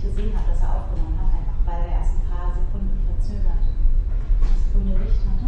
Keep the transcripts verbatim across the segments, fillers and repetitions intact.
gesehen habe, dass er aufgenommen hat, einfach weil er erst ein paar Sekunden verzögert das grüne Licht hatte.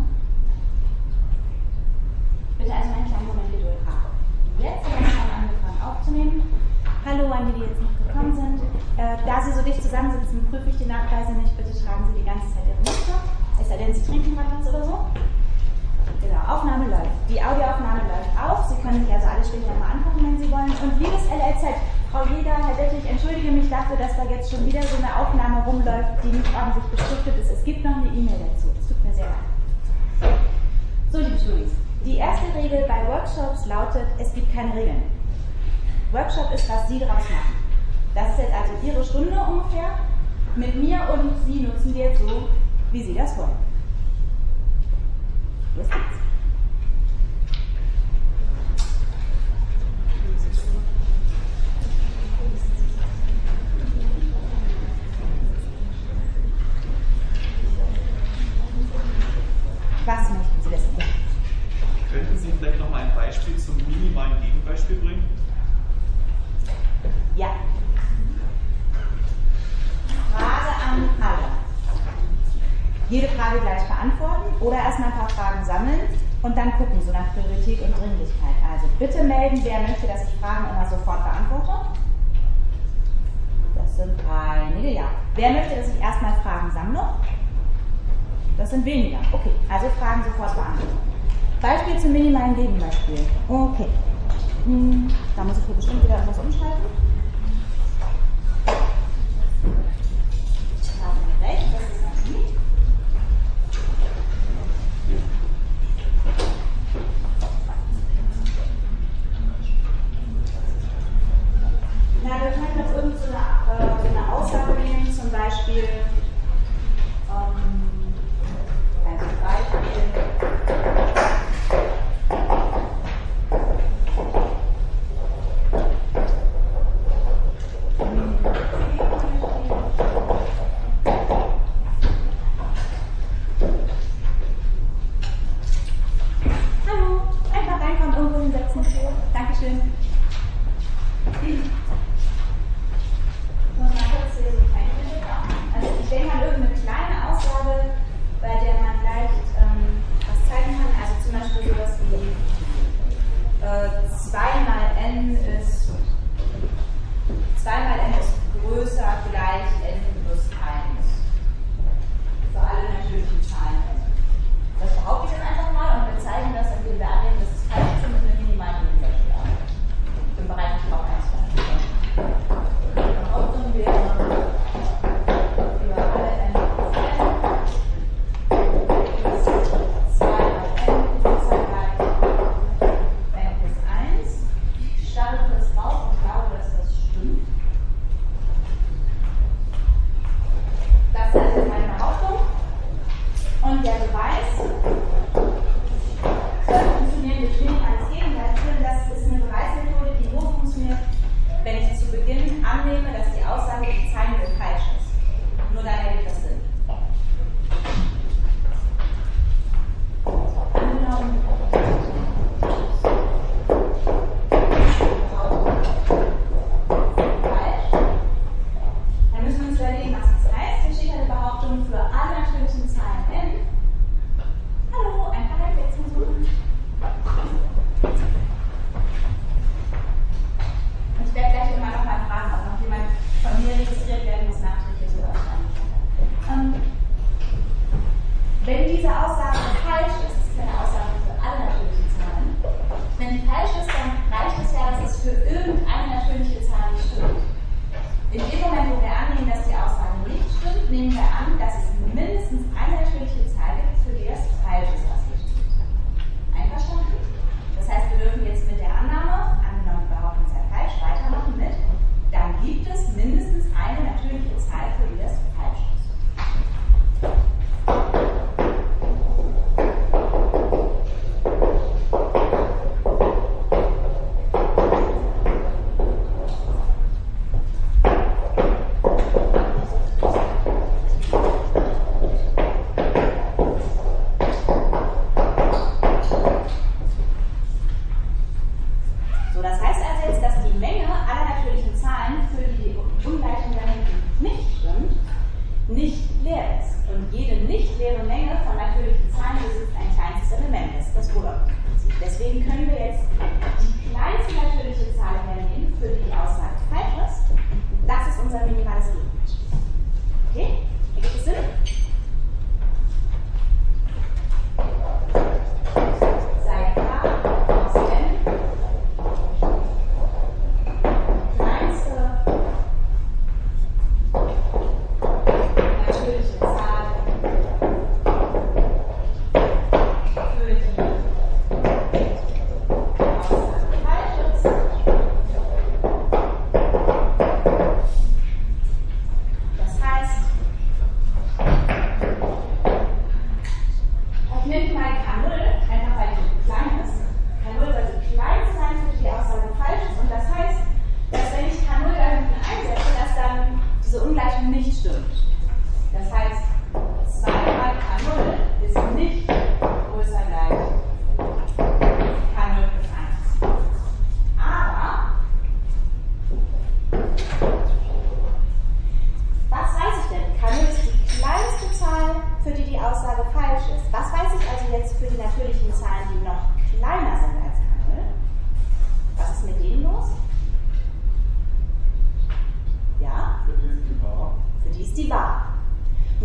Bitte also einen kleinen Moment Geduld haben. Jetzt haben wir schon angefangen aufzunehmen. Hallo an die, die jetzt noch gekommen sind. Äh, da Sie so dicht zusammensitzen, prüfe ich die Nachweise nicht. Bitte tragen Sie die ganze Zeit Ihre Maske. Es sei denn, Sie trinken gerade was oder so. Genau, Aufnahme läuft. Die Audioaufnahme läuft auf. Sie können sich also alle später nochmal angucken, wenn Sie wollen. Und liebes L L Z, Frau Jäger, Herr Dettich, ich entschuldige mich dafür, dass da jetzt schon wieder so eine Aufnahme rumläuft, die nicht ordentlich beschriftet ist. Es gibt noch eine E-Mail dazu. Es tut mir sehr leid. So, liebe Studis. Die erste Regel bei Workshops lautet, es gibt keine Regeln. Workshop ist, was Sie daraus machen. Das ist jetzt also Ihre Stunde ungefähr. Mit mir und Sie nutzen wir jetzt so, wie Sie das wollen. Los geht's. Was möchten Sie wissen? Könnten Sie vielleicht noch mal ein Beispiel zum minimalen Gegenbeispiel bringen? Ja. Frage an alle. Jede Frage gleich beantworten oder erstmal ein paar Fragen sammeln und dann gucken, so nach Priorität und Dringlichkeit. Also bitte melden, wer möchte, dass ich Fragen immer sofort beantworte. Das sind einige, ja. Wer möchte, dass ich erstmal Fragen sammle? Das sind weniger. Okay, also Fragen sofort beantworten. Beispiel zum minimalen Gegenbeispiel. Okay. Hm, da muss ich hier bestimmt wieder etwas umschalten. Recht, das ist das nicht. Na, wir können jetzt irgend so eine, äh, so eine Aussage nehmen, zum Beispiel, ähm, also Beispiel,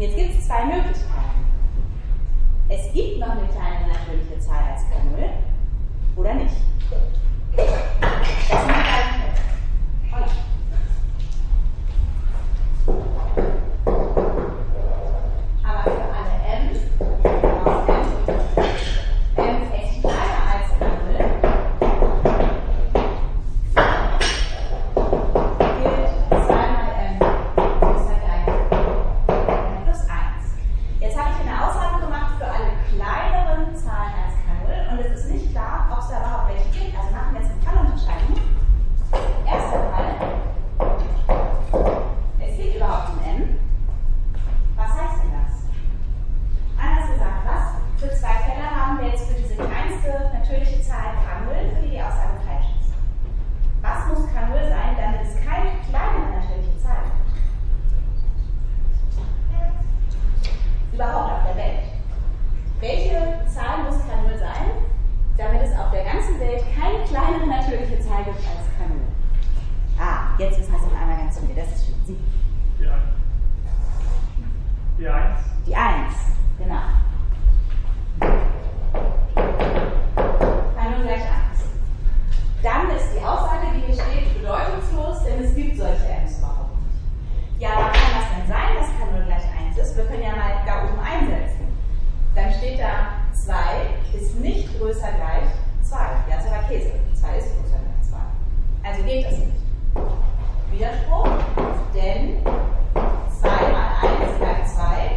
Und jetzt gibt es zwei Möglichkeiten. Es gibt noch eine kleine natürliche Zahl als K null oder nicht. Das sind die beiden Fälle. Holla. Aber für alle m, aus m, m ist echt kleiner als K null, gilt zwei mal m ist gleich m plus eins. Jetzt habe ich eine Aussage gemacht für alle kleineren Zahlen als K null und es ist nicht klar, ob es da überhaupt welche gibt. Also machen wir jetzt eine Fallunterscheidung. Erster Fall. Es gibt überhaupt ein m. Was heißt denn das? Anders gesagt, was für zwei Fälle haben wir jetzt für diese kleinste natürliche Zahl K null, für die die Aussage falsch ist? Was muss K null sein, damit es keine kleinere natürliche Zahl gibt? Überhaupt auf der Welt. Welche Zahl muss K null sein, damit es auf der ganzen Welt keine kleinere natürliche Zahl gibt als K null? Ah, jetzt wissen wir es auf einmal ganz zu mir. Das ist schön. Sie. Die eins. Die eins. Die eins, genau. K null gleich eins. Dann ist die Aussage, die hier steht, bedeutungslos, denn es gibt solche m's überhaupt nicht. Ja, aber kann das denn sein, dass K null gleich eins ist? Wir können ja mal da oben einsetzen. Dann steht da, zwei ist nicht größer gleich zwei. Ja, ist aber Käse. zwei ist größer gleich zwei. Also geht das nicht. Widerspruch, denn zwei mal eins gleich zwei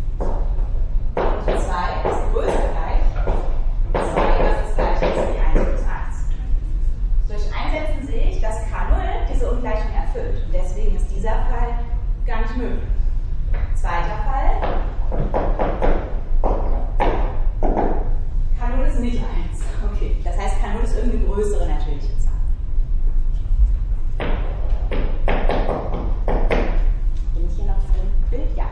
und zwei ist größer gleich zwei, was ist gleich ist wie eins plus eins. Durch Einsetzen sehe ich, dass K null diese Ungleichung erfüllt. Und deswegen ist dieser Fall gar nicht möglich. Zweiter Fall. K null ist nicht eins. Okay, das heißt, K null ist irgendeine größere natürliche Zahl. Bin ich hier noch im Bild? Ja.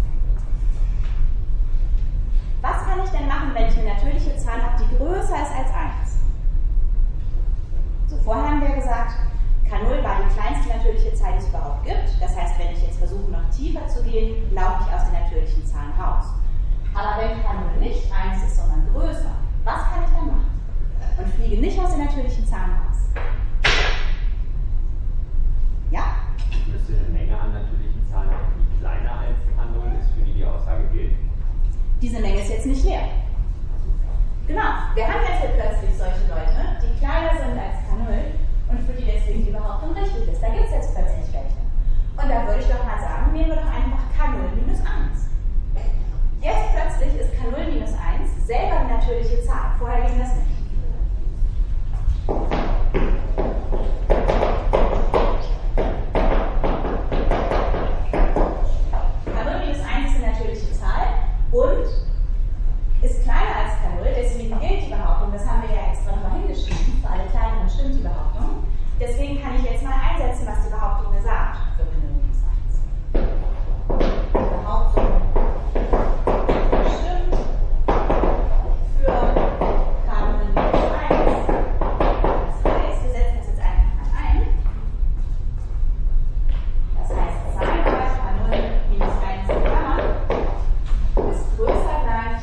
Was kann ich denn machen, wenn ich eine natürliche Zahl habe, die größer ist als eins? So, vorher haben wir gesagt, K null war die kleinste natürliche Zahl, die es überhaupt gibt. Das heißt, wenn ich jetzt versuche, noch tiefer zu gehen, laufe ich aus den natürlichen Zahlen raus. Aber wenn K null nicht eins ist, sondern größer, was kann ich dann machen? Und fliege nicht aus den natürlichen Zahlen raus. Ja? Müsste eine Menge an natürlichen Zahlen haben, die kleiner als K null ist, für die die Aussage gilt. Diese Menge ist jetzt nicht leer. Genau, wir haben jetzt hier plötzlich solche Leute, die kleiner sind als K null und für die deswegen die Behauptung richtig ist. Da gibt es jetzt plötzlich welche. Und da würde ich doch mal sagen, nehmen wir doch einfach K null minus eins. Jetzt plötzlich ist K null minus eins selber eine natürliche Zahl. Vorher ging das nicht. K null minus eins ist eine natürliche Zahl und ist kleiner als K null, deswegen gilt die Behauptung, das haben wir ja extra nochmal hingeschrieben, für alle kleineren stimmt die Behauptung. Deswegen kann ich jetzt mal einsetzen, was die Behauptung mir sagt für K null minus eins. Die Behauptung stimmt für K null minus eins. Das heißt, wir setzen das jetzt einfach mal ein. Das heißt, zwei mal K null minus eins in Klammern ist größer gleich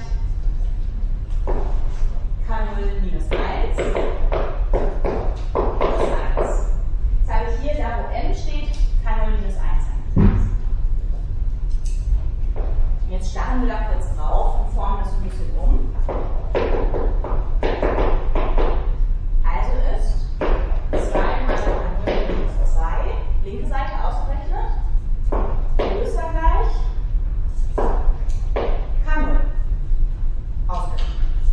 K null minus eins plus eins. Jetzt habe ich hier, da wo m steht, K null minus eins eingesetzt. Jetzt starren wir da kurz drauf und formen das ein bisschen um. Also ist zwei mal K null minus zwei, linke Seite ausgerechnet, größer gleich K null ausgerechnet.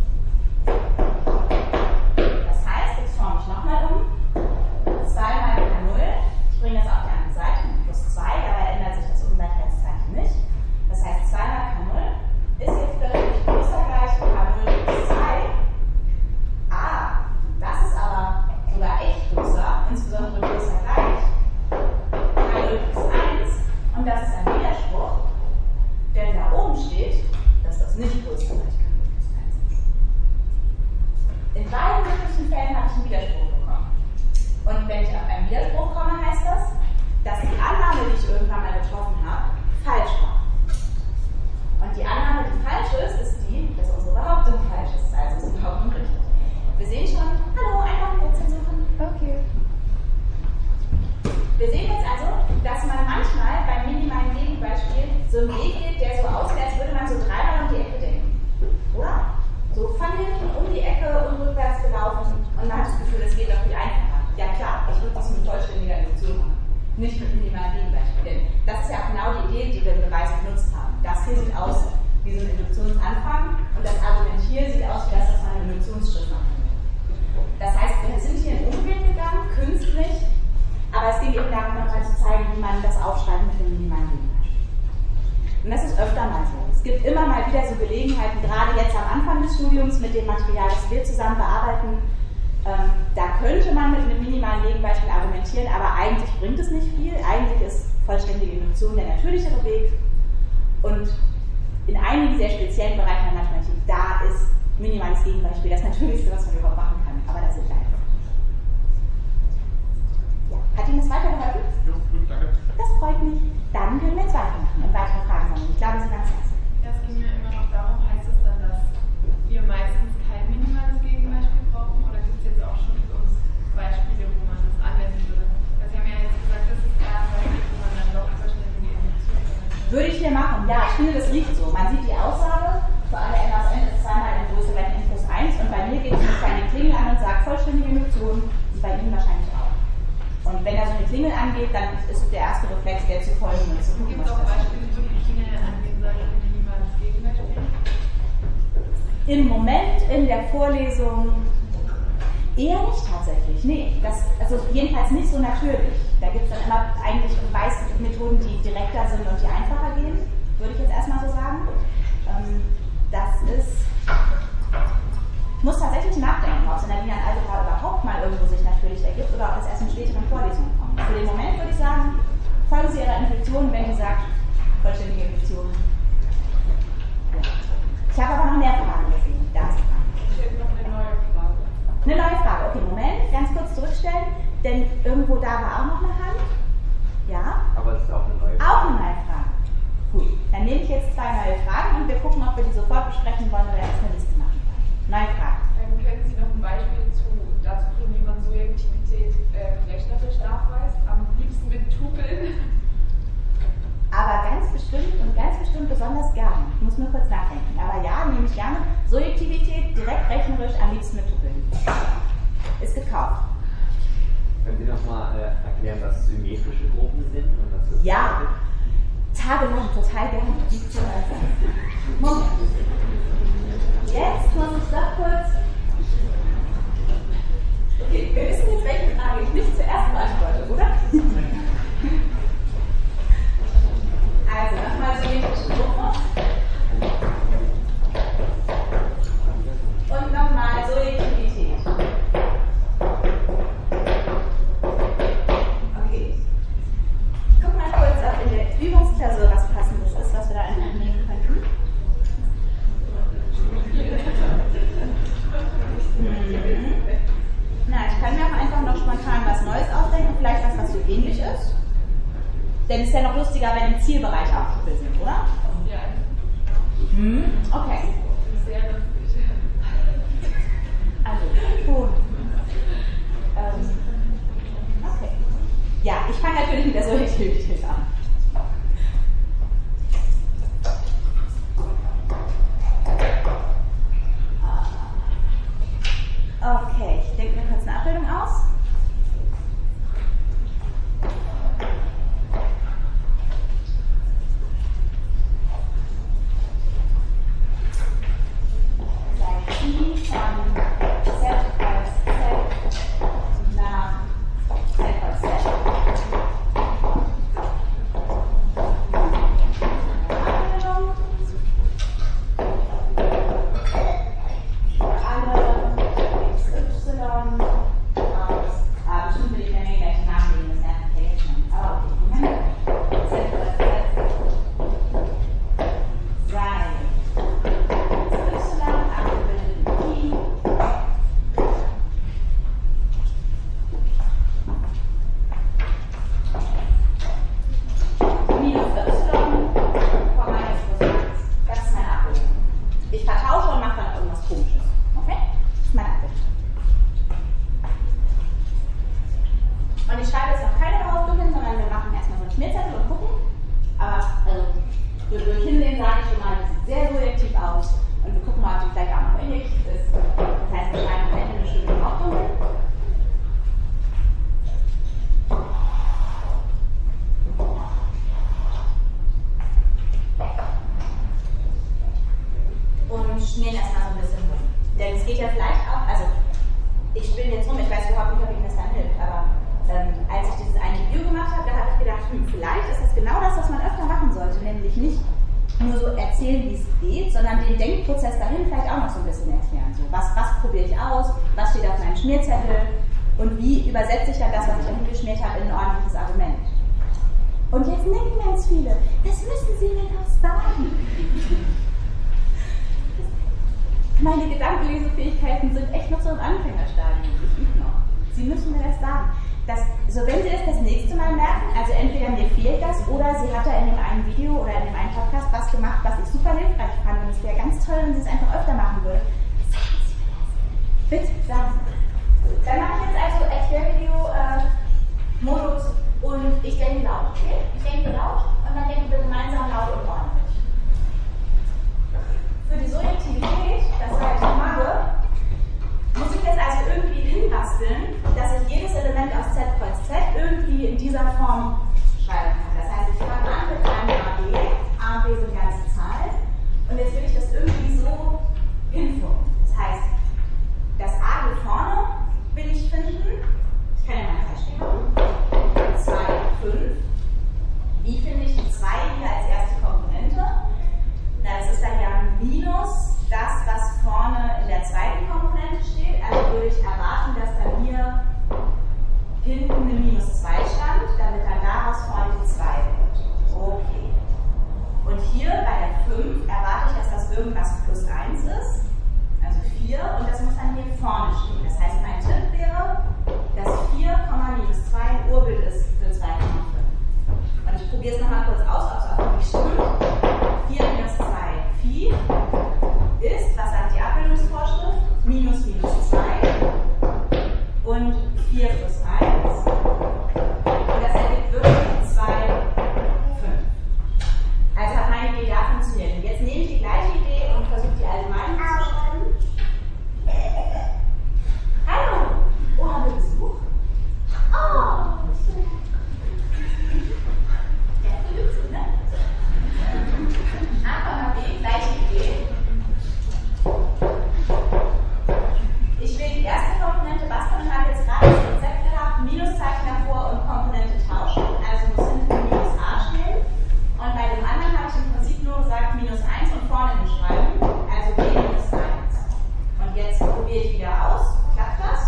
Das heißt, jetzt forme ich nochmal um. zwei mal K null, ich bringe das auf die andere Seite, plus zwei, dabei ändert sich das Ungleichheitszeichen nicht. Das heißt, zwei mal K null ist jetzt plötzlich größer gleich K null plus zwei. Ah, das ist aber sogar echt größer, insbesondere größer gleich K null plus eins. Und das ist ein Widerspruch, denn da oben steht, dass das nicht größer gleich K null plus eins ist. In beiden möglichen Fällen habe ich einen Widerspruch bekommen. Und wenn ich auf einen Widerspruch komme, heißt das, dass die Annahme, die ich irgendwann mal getroffen habe, falsch war. stößt, ist die, dass unsere Behauptung falsch ist. Also ist die Behauptung richtig. Wir sehen schon, hallo, einfach Plätzchen suchen. Okay. Wir sehen jetzt also, dass man manchmal beim minimalen Gegenbeispiel so einen Weg geht, der so aussieht, als würde man so dreimal um die Ecke denken. Oder? So von hinten um die Ecke und rückwärts gelaufen und man hat das Gefühl, es geht doch viel einfacher. Ja klar, ich würde das mit vollständiger Induktion machen. Nicht mit minimalen Gegenbeispiel. Denn das ist ja auch genau die Idee, die wir im Beweis benutzt haben. Das hier sieht aus wie so ein Induktionsanfang und das Argument hier sieht aus wie das, was man im Induktionsschritt machen will. Das heißt, wir sind hier in Umweg gegangen, künstlich, aber es ging eben darum, nochmal zu zeigen, wie man das aufschreibt mit dem minimalen Gegenbeispiel. Und das ist öfter mal so. Es gibt immer mal wieder so Gelegenheiten, gerade jetzt am Anfang des Studiums mit dem Material, das wir zusammen bearbeiten, ähm, da könnte man mit einem minimalen Gegenbeispiel argumentieren, aber eigentlich bringt es nicht viel. Eigentlich ist vollständige Induktion der natürlichere Weg. Und in einigen sehr speziellen Bereichen der Mathematik, da ist minimales Gegenbeispiel das Natürlichste, was man überhaupt machen kann. Aber das ist leider. Ja. Hat Ihnen das weitergeholfen? Ja, gut, danke. Das freut mich. Dann können wir jetzt weitermachen und weitere Fragen sammeln. Ich glaube, Sie ganz erst. Ja, es ging mir immer noch darum, heißt es dann, dass wir meistens kein minimales Gegenbeispiel brauchen oder gibt es jetzt auch schon für uns Beispiele, wo man das anwenden würde? Also Sie haben ja jetzt gesagt, das ist eher ein Beispiel, wo man dann doch vollständige Induktion verwendet. Würde ich hier machen. Ja, ich finde, das liegt so. Man sieht die Aussage, für alle n aus n ist zweimal n Größe gleich n plus eins und bei mir geht es eine kleine Klingel an und sagt vollständige Induktion und bei Ihnen wahrscheinlich auch. Und wenn da so eine Klingel angeht, dann ist der erste Reflex, der zu folgen und zu gucken, Gibt es auch Beispiele, wo die Klingel angehen sollte, minimales Gegenbeispiel? Im Moment in der Vorlesung eher nicht tatsächlich. Nee, das, also jedenfalls nicht so natürlich. Da gibt es dann immer eigentlich Beweismethoden, die direkter sind und die einfacher gehen, würde ich jetzt erstmal so sagen. Ähm, das ist. Ich muss tatsächlich nachdenken, ob es in der linearen Algebra überhaupt mal irgendwo sich natürlich ergibt oder ob es erst in späteren Vorlesungen kommt. Für den Moment würde ich sagen, folgen Sie Ihrer Intuition, wenn Sie sagt, vollständige Induktion. Ja. Ich habe aber noch mehr Fragen gesehen. Da ist die Frage. Ich hätte noch eine neue Frage. Eine neue Frage. Okay, Moment, ganz kurz zurückstellen, denn irgendwo da war auch noch eine Hand. Ja? Aber es ist auch eine neue Frage. Auch eine neue Frage. Gut, dann nehme ich jetzt zwei neue Fragen und wir gucken, ob wir die sofort besprechen wollen oder erst eine Liste machen. Neue Frage. Ähm, können Sie noch ein Beispiel zu, dazu bringen, wie man Surjektivität äh, rechnerisch nachweist? Am liebsten mit Tupeln. Aber ganz bestimmt und ganz bestimmt besonders gerne. Ich muss nur kurz nachdenken. Aber ja, nehme ich gerne. Surjektivität direkt rechnerisch, am liebsten mit Tupeln. Ist gekauft. Können Sie nochmal äh, erklären, was symmetrische Gruppen sind? Und was das Ja, tagelang, total gerne. Moment. Jetzt muss ich doch kurz. Okay, wir wissen jetzt, welche Frage ich nicht zuerst beantworte, oder? Also, nochmal symmetrische Gruppe. Und nochmal Surjektivität. Okay. Ich guck mal kurz, ob in der Übungsklausur was Passendes ist, was wir da nehmen könnten. Mhm. Na, ich kann mir auch einfach noch spontan was Neues ausdenken, vielleicht was, was so ähnlich ist. Denn es ist ja noch lustiger, wenn im Zielbereich auch Tupel sind, oder? Ja. Hm, okay. Sehr lustig. Also, gut. Ähm, okay. Ja, ich fange natürlich mit der Surjektivität an. Okay, ich denke mir kurz eine Abbildung aus. Seit I von Z als Z nach Z als Z. Schmierzettel und gucken. Aber also, durch Hinsehen sage ich schon mal, das sieht sehr subjektiv aus. Und wir gucken mal, ob die vielleicht auch noch injektiv ist. Das heißt, wir schreiben am Ende eine schöne Behauptung. Und schmieren erstmal so ein bisschen rum. Denn es geht ja vielleicht auch, also ich spinne jetzt rum, ich weiß überhaupt nicht, ob Ihnen das dann hilft, aber ähm, als ich dieses eine Video gemacht habe, da habe ich gedacht, hm, vielleicht ist das genau das, was man öfter machen sollte, nämlich nicht nur so erzählen, wie es geht, sondern den Denkprozess dahin vielleicht auch noch so ein bisschen erklären. So, was, was probiere ich aus, was steht auf meinem Schmierzettel und wie übersetze ich dann das, was ich dahin geschmiert habe, in ein ordentliches Argument. Und jetzt denken ganz viele, das müssen Sie mir doch sagen. Meine Gedankenlesefähigkeiten sind echt noch so im Anfängerstadium. Ich übe noch. Sie müssen mir das sagen. Das, so wenn Sie das das nächste Mal merken, also entweder mir fehlt das oder Sie hat da in dem einen Video oder in dem einen Podcast was gemacht, was ich super hilfreich fand und es wäre ganz toll, wenn Sie es einfach öfter machen würden. Sagen Sie mir das. Bitte, sagen Sie. Dann mache ich jetzt also Erklärvideo-Modus äh, und ich denke laut, okay? Ich denke laut und dann denken wir gemeinsam laut und ordentlich. Für die Subjektivität, das heißt, ich mache, muss ich jetzt also irgendwie hinbasteln, dass ich jedes Element aus Z kreuz Z irgendwie in dieser Form schreiben kann. Das heißt, ich fange an mit einem A B, A B sind ganze Zahlen, und jetzt will ich das irgendwie so hinfunken. Das heißt, das A hier vorne will ich finden, ich kann ja mal ein Beispiel machen, zwei, fünf. Wie finde ich die zwei hier als erste Komponente? Na, das ist dann ja minus das, was vorne in der zweiten Komponente steht. Also würde ich erwarten, dass dann hier hinten eine minus zwei stand, damit dann daraus vorne die zwei wird. Okay. Und hier bei der fünf erwarte ich, dass das irgendwas plus eins ist, also vier, und das muss dann hier vorne stehen. Das heißt, mein Tipp wäre, dass vier, minus zwei ein Urbild ist für zwei Komma fünf. Und ich probiere es nochmal kurz aus, ob es auch wirklich stimmt. vier minus zwei, Phi ist, was sagt die Abbildungsvorschrift? Minus minus zwei und vier plus eins. Und das ergibt wirklich zwei, fünf. Also hat meine Idee da funktioniert. Und jetzt nehme ich die gleiche Idee und versuche die allgemein zu schreiben. Hallo! Oh, haben wir Besuch? Oh! Der Flügel, ne? A, B, gleiche Idee. Ich will die erste Komponente basteln und habe jetzt gerade das Rezept gehabt, Minuszeichen davor und Komponente tauschen. Also muss hinten minus A stehen. Und bei dem anderen habe ich im Prinzip nur gesagt minus eins und vorne hinschreiben. Also B minus eins. Und jetzt probiere ich wieder aus. Klappt das?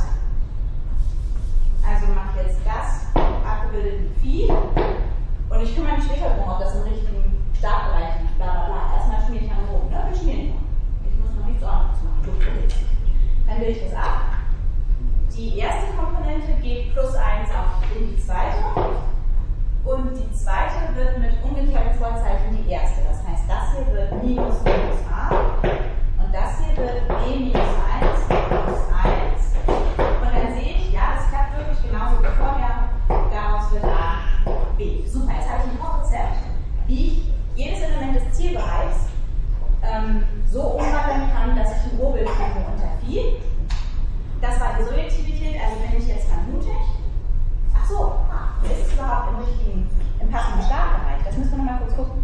Also mache ich jetzt das abgebildet mit Phi. Und ich kümmere mich später darum, ob das im richtigen Startbereich liegt. Bla bla bla. Erstmal schmiere ich an rum. Ne? Wir schmieren nur. Ich muss noch nichts ordentliches machen. Gut, okay. Dann will ich das ab. Die erste Komponente geht plus eins auf in die zweite. Und die zweite wird mit umgekehrtem Vorzeichen die erste. Das heißt, das hier wird minus minus A. Und das hier wird B minus eins plus eins. Und dann sehe ich, ja, das klappt wirklich genauso wie vorher. Daraus wird A, B. Super, jetzt habe ich ein Kochrezept, wie ich jedes Element des Zielbereichs ähm, so umwandeln kann, dass ich ein Urbild finde unter Phi. Das war die Subjektivität, also bin ich jetzt mal mutig. Ach so, ah, ist es überhaupt im richtigen, im passenden Startbereich? Das müssen wir nochmal kurz gucken.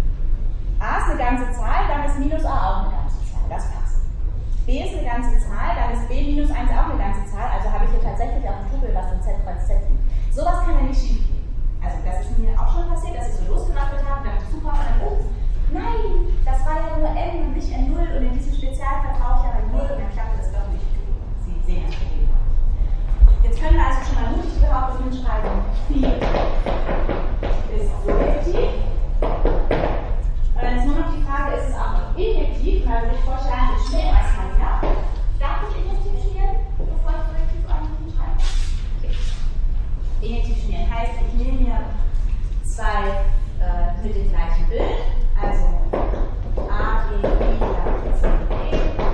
A ist eine ganze Zahl, dann ist minus A auch eine ganze Zahl, das passt. B ist eine ganze Zahl, dann ist B minus eins auch eine ganze Zahl, also habe ich hier tatsächlich auch ein Tupel, was in Z kreuz Z liegt. Sowas kann ja nicht schief gehen. Also das ist mir auch schon passiert, dass ich so losgerappelt habe, dachte super, und dann, oh, nein, das war ja nur N und nicht N null, und in diesem Spezialfall brauche ich aber null, und dann klappt das doch nicht. Sie sehen das Problem. Jetzt können wir also schon mal mutig die Behauptung hinschreiben, Phi ist subjektiv. Und dann ist nur noch die Frage, ist es auch noch injektiv? Und da würde ich vorschlagen, ich schmiere erstmal hier. Darf ich injektiv schmieren, bevor ich subjektiv eigentlich hinschreibe? Okay. Injektiv schmieren heißt, ich nehme mir zwei äh, mit dem gleichen Bild, also A, B, B, C, D.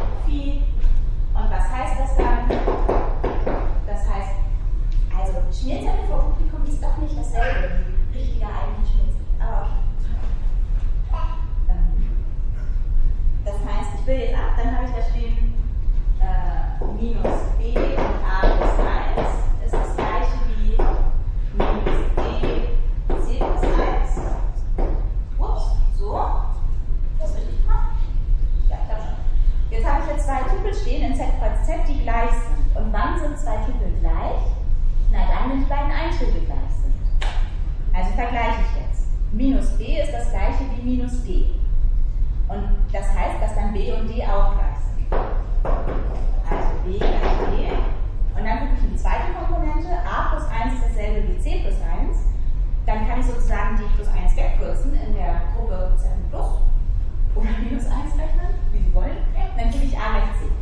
minus b ist das gleiche wie minus d. Und das heißt, dass dann b und d auch gleich sind. Also b gleich d. Und dann gucke ich die zweite Komponente, a plus eins ist dasselbe wie c plus eins. Dann kann ich sozusagen die plus eins wegkürzen in der Gruppe z plus oder minus eins rechnen, wie Sie wollen. Und dann kriege ich a gleich c.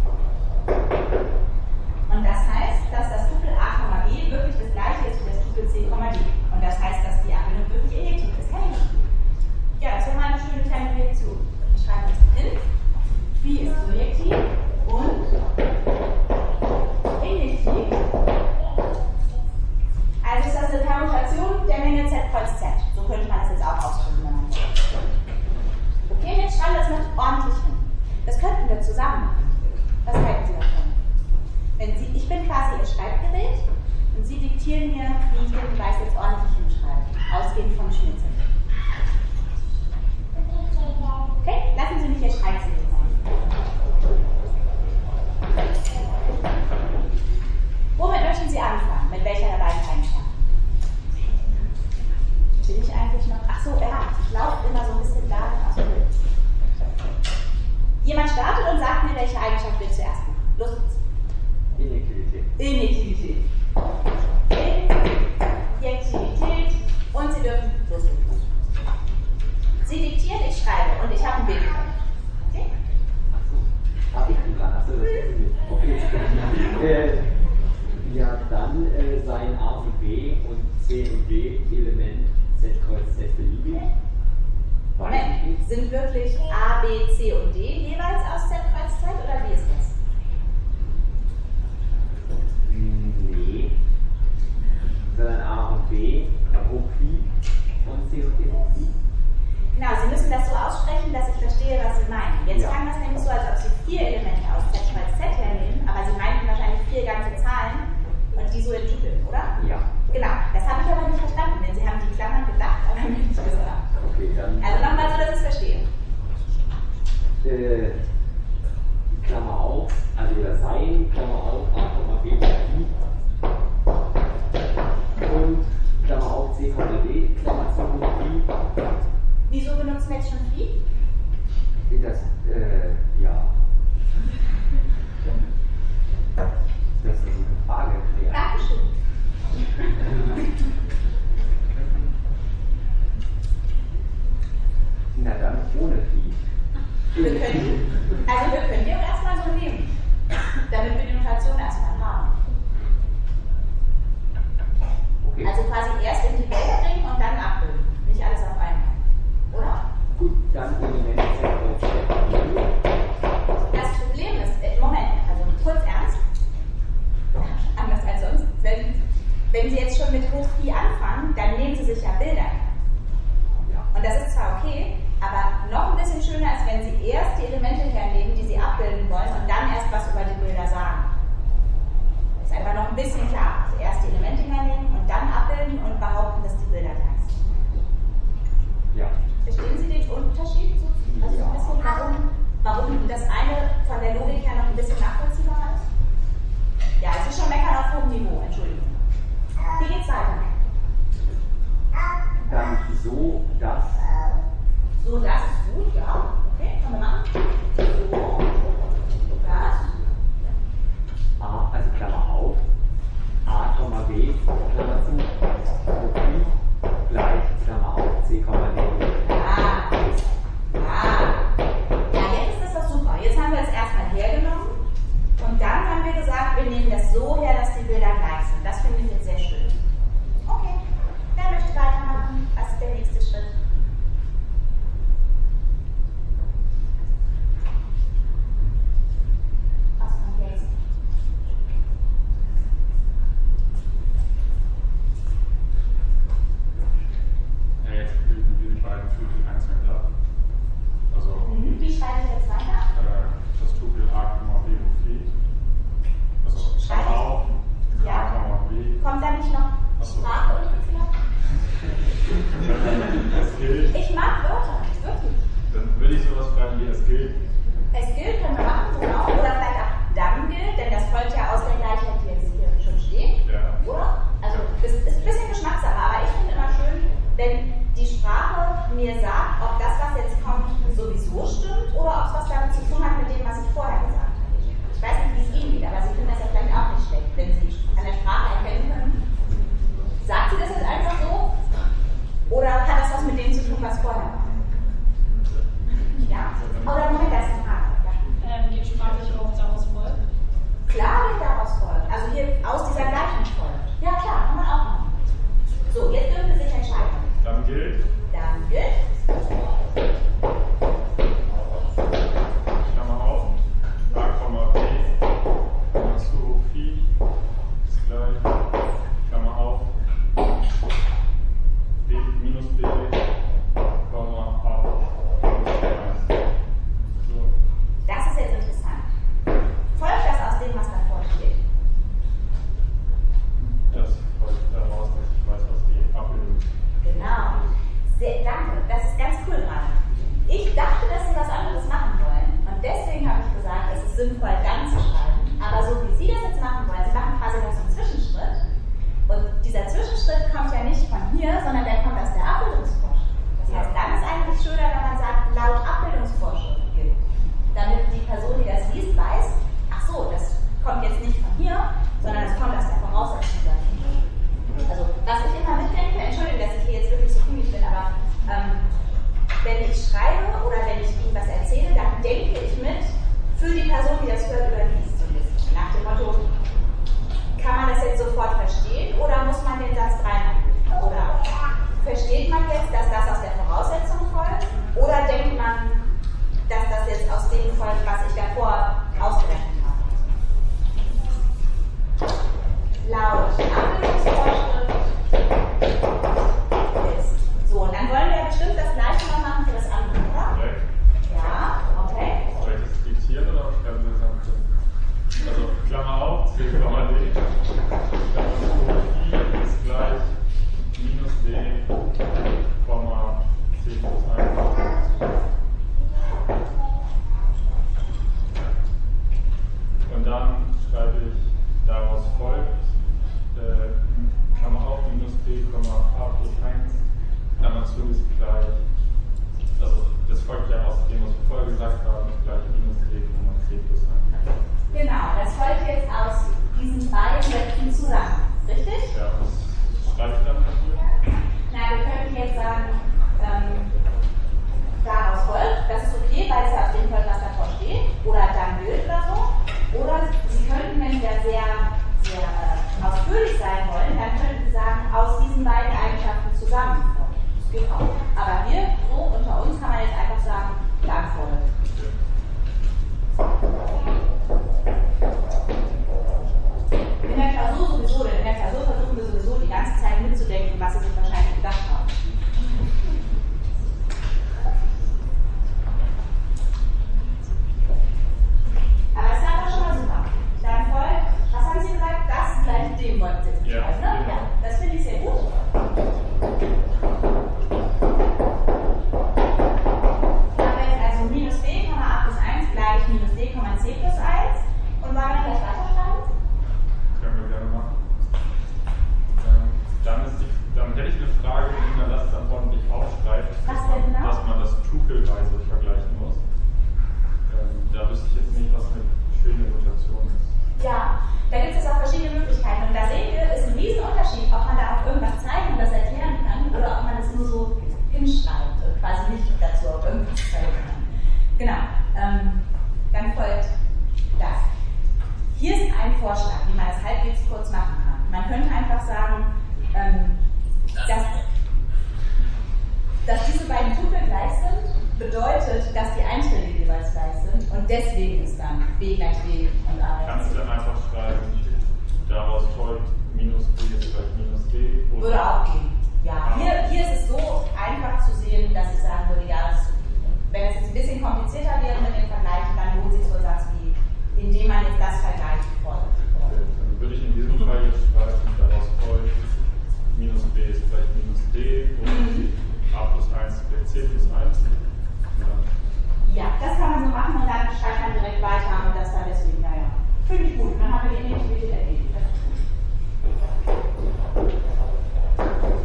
Und das heißt, dass das Tupel a, e wirklich das gleiche ist wie das Tupel c, d. Und das heißt, dass die Abbildung wirklich injektiv ist. Keine Idee. Ja, das wäre mal eine schöne kleine Reaktion. Wir schreiben das hin. Phi ist surjektiv und injektiv. Also ist das eine Permutation der Menge z kreuz z. So könnte man das jetzt auch ausdrücken, wenn man will. Okay, jetzt schreiben wir das noch ordentlich hin. Das könnten wir zusammen machen. Was halten Sie davon? Wenn Sie, ich bin quasi Ihr Schreibgerät und Sie diktieren mir, wie ich den Beweis jetzt ordentlich hinschreibe, ausgehend vom Schnitzel. Okay, lassen Sie mich Ihr Schreibgerät sein. Womit möchten Sie anfangen? Mit welcher der beiden Eigenschaften? Bin ich eigentlich noch? Ach so, ja, ich laufe immer so ein bisschen da. Ach so. Jemand startet und sagt mir, welche Eigenschaft wir zuerst machen. Los geht's. Injektivität. Injektivität. Injektivität. Und Sie dürfen loslegen. Sie diktieren, ich schreibe und ich habe ein Bild. Okay? Habe ich die dran? Achso, das ist nicht. Okay. äh, ja, dann äh, seien A und B und C und D Element Z kreuz Z beliebig. Moment, sind wirklich A, B, C und D jeweils aus Z kreuz Z oder wie ist das? Nee. Sondern A und B hoch Phi und C und D hoch Phi. Genau, Sie müssen das so aussprechen, dass ich verstehe, was Sie meinen. Jetzt Ja. klang das nämlich so, als ob Sie vier Elemente aus Z kreuz Z hernehmen, aber Sie meinten wahrscheinlich vier ganze Zahlen und die so entwickeln, oder? Ja. Genau, das habe ich aber nicht verstanden, denn Sie haben die Klammern gedacht, aber mir nicht gesagt. Okay, dann. Also nochmal so, dass ich es verstehe. Äh, Klammer auf, also das Sein, Klammer auf, A, B, I. Und Klammer auf, C, D, Klammer zu, I. Wieso benutzen wir jetzt schon Phi? Das, äh, ja. Das ist eine gute Frage. Ja. Dankeschön. Na dann ohne Phi. Wir können, also wir können die auch erstmal so nehmen, damit wir die Notation erstmal haben. Okay. Also quasi erst in die Welt bringen und dann abbilden. Nicht alles auf einmal. Oder? Gut, dann Element Z kreuz Z. Das Problem ist, äh, Moment, also kurz ernst, anders als sonst, wenn, wenn Sie jetzt schon mit Hoch Phi anfangen, dann nehmen Sie sich ja Bilder her. Ja. Und das ist zwar okay, aber noch ein bisschen schöner ist, wenn Sie erst die Elemente hernehmen, die Sie abbilden wollen und dann erst was über die Bilder sagen. Das ist einfach noch ein bisschen klar. Also erst die Elemente hernehmen und dann abbilden und behaupten, dass die Bilder gleich sind. Ja. Verstehen Sie den Unterschied? Also ein bisschen, warum, warum das eine von der Logik her noch ein bisschen nachvollziehbarer ist? Ja, es ist schon meckern auf hohem Niveau, Entschuldigung. Wie geht's weiter? Dann so, dass. So, das ist gut, ja. Okay, können wir machen. So, das. A, also Klammer auf, A, B, Klammer zu, Phi, gleich, Klammer auf, C, D. Ah, ah. Ja, jetzt ist das doch super. Jetzt haben wir es erstmal hergenommen und dann haben wir gesagt, wir nehmen das so her, dass die Bilder gleich sind. Das finde ich jetzt sehr schön. Okay, wer möchte weitermachen? Was ist der nächste Schritt? Was kommt jetzt? Ja, jetzt bilden wir die beiden Tupel einzeln ab. Also Mhm. Wie schreibe ich jetzt weiter? äh, das Tupel A, B und Phi. Also Schreibe Klammer ich- auf, Ja. A, B. Kommt da nicht noch Achso. Sprache und Y? Es gilt. Ich mag Wörter, wirklich. Dann würde ich sowas schreiben wie es gilt. Es gilt, können wir machen, genau. Oder vielleicht auch dann gilt, denn das folgt ja aus der Gleichheit, die jetzt hier schon steht. Ja. Oder? Also, das ist ein bisschen Geschmackssache, aber ich finde immer schön, wenn die Sprache mir sagt, ob das, was jetzt kommt, sowieso stimmt oder ob es was damit zu tun hat mit dem, was ich vorher gesagt habe. Ich weiß nicht, wie es Ihnen geht, aber Sie finden das ja vielleicht auch nicht schlecht, wenn Sie an der Sprache erkennen können. Sagt sie das jetzt einfach so? Oder hat das was mit dem zu tun, was vorher war? Ja? Oder Moment, da ist eine Frage. Ja. Ähm, geht sprachlich auch daraus folgt? Klar geht daraus folgt. Also hier aus dieser Gleichung folgt. Ja klar, kann man auch machen. So, jetzt dürfen Sie sich entscheiden. Dann gilt. Dann gilt. Klammer auf. A, B. Klammer zu, Phi. Ist gleich. Klammer auf. B minus B. Komma A. So. Das ist jetzt interessant. Folgt das aus dem, was davor steht? Das folgt daraus, dass ich weiß, was die Abbildung ist. Genau. Sehr, danke. Das ist ganz cool gerade. Ich dachte, dass Sie was anderes machen wollen. Und deswegen habe ich gesagt, es ist sinnvoll, dann zu schreiben. Aber so wie Sie das jetzt machen wollen, Sie machen quasi noch so einen Zwischenschritt. Und dieser Zwischenschritt kommt ja nicht von hier, sondern der kommt aus der Abbildungsvorschrift. Das heißt, dann ist eigentlich schöner, wenn man sagt, laut Abbildungsvorschrift gilt. Damit die Person, die das liest, weiß, ach so, das kommt jetzt nicht von hier, sondern es kommt aus der Voraussetzung. Also, was ich immer mitdenke, entschuldige, dass ich hier jetzt wirklich so kühnig bin, aber ähm, wenn ich schreibe oder wenn ich Ihnen was erzähle, dann denke ich mit für die Person, die das hört oder liest. So ein bisschen. Nach dem Motto, kann man das jetzt sofort verstehen oder muss man den Satz dreimal lesen? Oder versteht man jetzt, dass das aus der Voraussetzung folgt? Oder denkt man, dass das jetzt aus dem folgt, was ich davor ausgerechnet habe? Laut Abbildungsvorschrift ist. So, und dann wollen wir ja bestimmt das gleiche noch machen für das andere, oder? Okay. Ja, okay. Soll ich das diktieren oder schreiben wir das einfach? Also Klammer auf, C, Klammer D. Klammer zu, I ist gleich minus D, Komma C plus eins. Und dann schreibe ich, daraus folgt, äh, Klammer auf, minus D, A plus eins, Klammer zu ist gleich, also das folgt ja aus dem, was wir vorher gesagt haben, ist gleich minus D, C plus eins. Genau, das folgt jetzt aus diesen beiden Sätzen zusammen, richtig? Ja, was schreibe ich dann dafür? Na, wir könnten jetzt sagen, ähm, daraus folgt, das ist okay, weil es ja aus dem folgt, was davor steht, oder dann gilt oder so. Oder Sie könnten, wenn Sie ja sehr, sehr äh, ausführlich sein wollen, dann könnten Sie sagen, aus diesen beiden Eigenschaften zusammen folgt. Das geht auch. Aber hier, so unter uns, kann man jetzt einfach sagen, dann folgt. In der Klausur sowieso, denn in der Klausur versuchen wir sowieso die ganze Zeit mitzudenken, was Sie sich wahrscheinlich gedacht haben. Aber es ist einfach schon mal super. Dann folgt, was haben Sie gesagt? Das gleich dem wollten Sie jetzt Ja, schreiben, ne? genau. Ja, das finde ich sehr gut. Haben wir jetzt also minus b, a plus eins gleich minus d, c plus eins. Und wollen wir dann gleich weiterschreiben? Können wir gerne machen. Ähm, dann, ist die, dann hätte ich eine Frage, wie man das dann ordentlich aufschreibt, Was dass, denn man, genau? dass man das tupelweise vergleichen muss. Ähm, da wüsste ich jetzt nicht, was eine schöne Notation ist. Ja, da gibt es auch verschiedene Möglichkeiten. Und da sehen wir, ist ein riesen Unterschied, ob man da auch irgendwas zeigen und das erklären kann oder ob man das nur so hinschreibt und quasi nicht dazu auch irgendwas zeigen kann. Genau, ähm, dann folgt das. Hier ist ein Vorschlag, wie man das halbwegs kurz machen kann. Man könnte einfach sagen, ähm, dass, dass diese beiden Tupel gleich sind, bedeutet, dass die Einträge jeweils gleich sind und deswegen ist dann b gleich d und a gleich Kannst c. du dann einfach schreiben, daraus folgt minus b ist gleich minus d? Oder? Würde auch gehen. Ja, hier, hier ist es so einfach zu sehen, dass ich sagen würde, ja, das, wenn es jetzt ein bisschen komplizierter wäre mit den Vergleichen, dann lohnt sich so ein Satz wie, indem man jetzt das vergleicht. Okay, dann würde ich in diesem Fall jetzt schreiben, daraus folgt minus b ist gleich minus d und Mhm. a plus eins ist gleich c plus eins. Ja, das kann man so machen und dann schreibt man direkt weiter und das dann deswegen, ja, ja. Finde ich gut, dann haben wir die Initiativität erledigt. Das ist gut.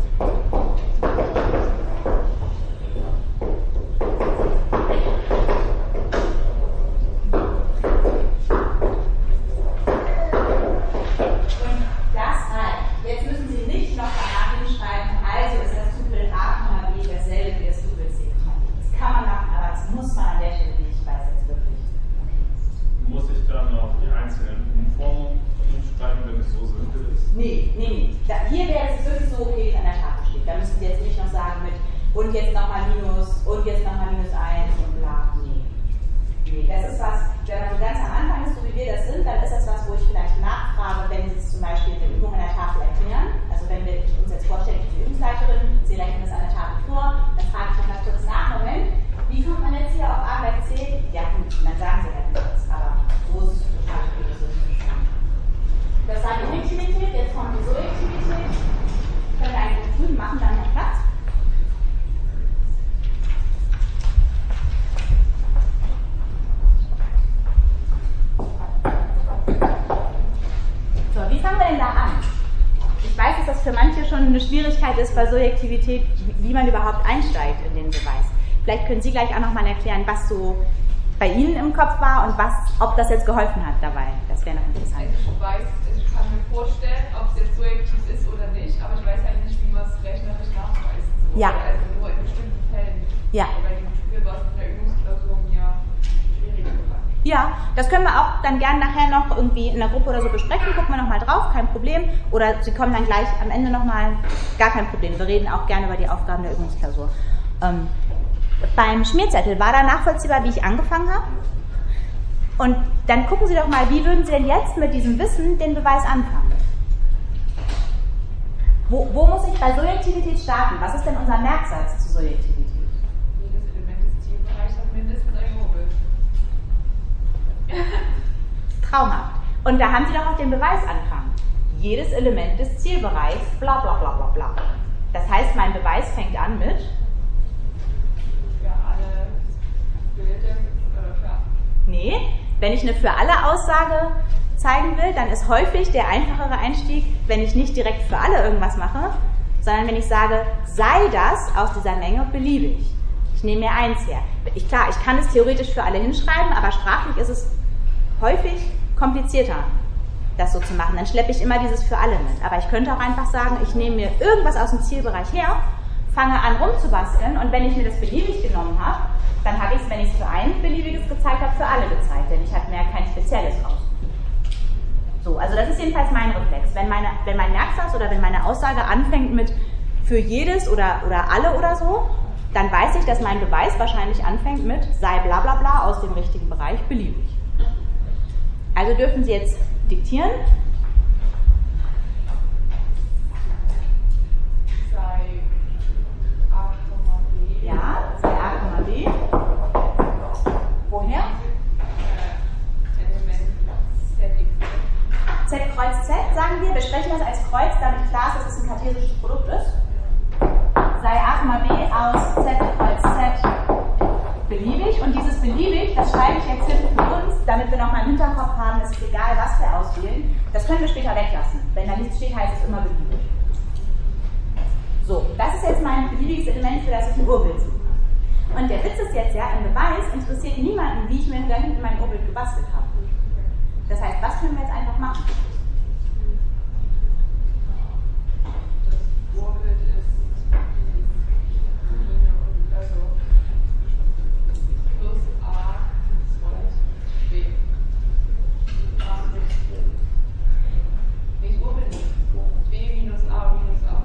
und jetzt nochmal Minus und jetzt nochmal Minus eins und bla. Nee. Nee, das ist was, wenn man so ganz am Anfang ist, so wie wir das sind, dann ist das was, wo ich vielleicht nachfrage, wenn Sie es zum Beispiel eine Übung an der Tafel erklären. Also wenn wir uns jetzt vorstellen, ich bin die Übungsleiterin, Sie rechnen das an der Tafel vor, dann frage ich noch mal kurz nach, Moment, wie kommt man jetzt hier auf A gleich C? Ja gut, dann sagen Sie halt nichts, aber so ist es total gut. Das war die Objektivität, jetzt kommt die Subjektivität. Können wir eigentlich drüben machen, dann noch Platz. So, wie fangen wir denn da an? Ich weiß, dass das für manche schon eine Schwierigkeit ist bei Subjektivität, wie man überhaupt einsteigt in den Beweis. Vielleicht können Sie gleich auch nochmal erklären, was so bei Ihnen im Kopf war und was, ob das jetzt geholfen hat dabei. Das wäre noch interessant. Also ich weiß, ich kann mir vorstellen, ob es jetzt subjektiv ist oder nicht, aber ich weiß halt nicht, wie man es rechnerisch nachweist. So. Ja. Also nur in bestimmten Fällen. Ja. Weil die Spiel war es in der Übungsklausur mir schwierig gemacht. Ja, das können wir auch dann gerne nachher noch irgendwie in der Gruppe oder so besprechen. Gucken wir nochmal drauf, kein Problem. Oder Sie kommen dann gleich am Ende nochmal, gar kein Problem. Wir reden auch gerne über die Aufgaben der Übungsklausur. Ähm, beim Schmierzettel war da nachvollziehbar, wie ich angefangen habe? Und dann gucken Sie doch mal, wie würden Sie denn jetzt mit diesem Wissen den Beweis anfangen? Wo, wo muss ich bei Subjektivität starten? Was ist denn unser Merksatz zu Subjektivität? Jedes Element des Zielbereichs hat mindestens ein Hobel. Traumhaft. Und da haben Sie doch auch den Beweis anfangen. Jedes Element des Zielbereichs, bla bla bla bla bla. Das heißt, mein Beweis fängt an mit? Für alle Bilder oder für. Nee, wenn ich eine für alle Aussage zeigen will, dann ist häufig der einfachere Einstieg, wenn ich nicht direkt für alle irgendwas mache, sondern wenn ich sage, sei das aus dieser Menge beliebig. Ich nehme mir eins her. Ich, klar, ich kann es theoretisch für alle hinschreiben, aber sprachlich ist es häufig komplizierter, das so zu machen. Dann schleppe ich immer dieses für alle mit. Aber ich könnte auch einfach sagen, ich nehme mir irgendwas aus dem Zielbereich her, fange an rumzubasteln und wenn ich mir das beliebig genommen habe, dann habe ich es, wenn ich es für ein beliebiges gezeigt habe, für alle gezeigt, denn ich habe mir kein spezielles raus. So, also das ist jedenfalls mein Reflex. Wenn, meine, wenn mein Merksatz oder wenn meine Aussage anfängt mit für jedes oder, oder alle oder so, dann weiß ich, dass mein Beweis wahrscheinlich anfängt mit sei bla bla bla aus dem richtigen Bereich beliebig. Also dürfen Sie jetzt diktieren. Sei A, B. Ja, sei A, B. Woher? Äh, Element Z X. Z Kreuz Z, sagen wir. Wir sprechen das als Kreuz, damit klar ist, dass es ein kartesisches Produkt ist. Sei A, B aus Z Kreuz Z beliebig. Und dieses beliebig, das schreibe ich jetzt hinten für uns, damit wir nochmal im Hinterkopf haben, es ist egal, was wir auswählen. Das können wir später weglassen. Wenn da nichts steht, heißt es immer beliebig. So, das ist jetzt mein beliebiges Element, für das ich ein Urbild suche. Und der Witz ist jetzt ja, im Beweis interessiert niemanden, wie ich mir da hinten mein Urbild gebastelt habe. Das heißt, was können wir jetzt einfach machen? Das Urbild ist also plus A und B. Nicht Urbild ist B minus A minus A.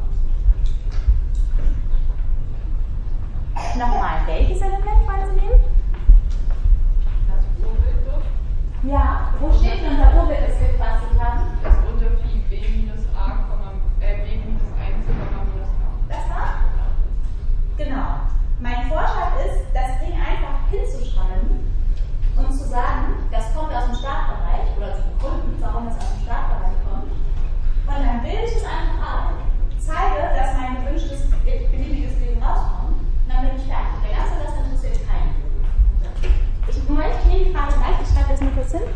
Nochmal, welches Element wollen Sie nehmen? Das Urbild doch. Ja, wo steht denn unser Urbild, das wir gebastelt haben? Das Untervieh B minus A, äh, B minus eins, minus A. Das war? Genau. Mein Vorschlag ist, das Ding einfach hinzuschreiben und zu sagen, das kommt aus dem Startbereich oder zu begründen, warum es aus dem Startbereich kommt. Und dann bilde ich es einfach ab, zeige, dass mein gewünschtes beliebiges Ding rauskommt, und dann bin ich fertig. Der ganze Rest interessiert keinen. Ich, Moment, ich nehme die Frage gleich, ich schreibe das mal kurz hin.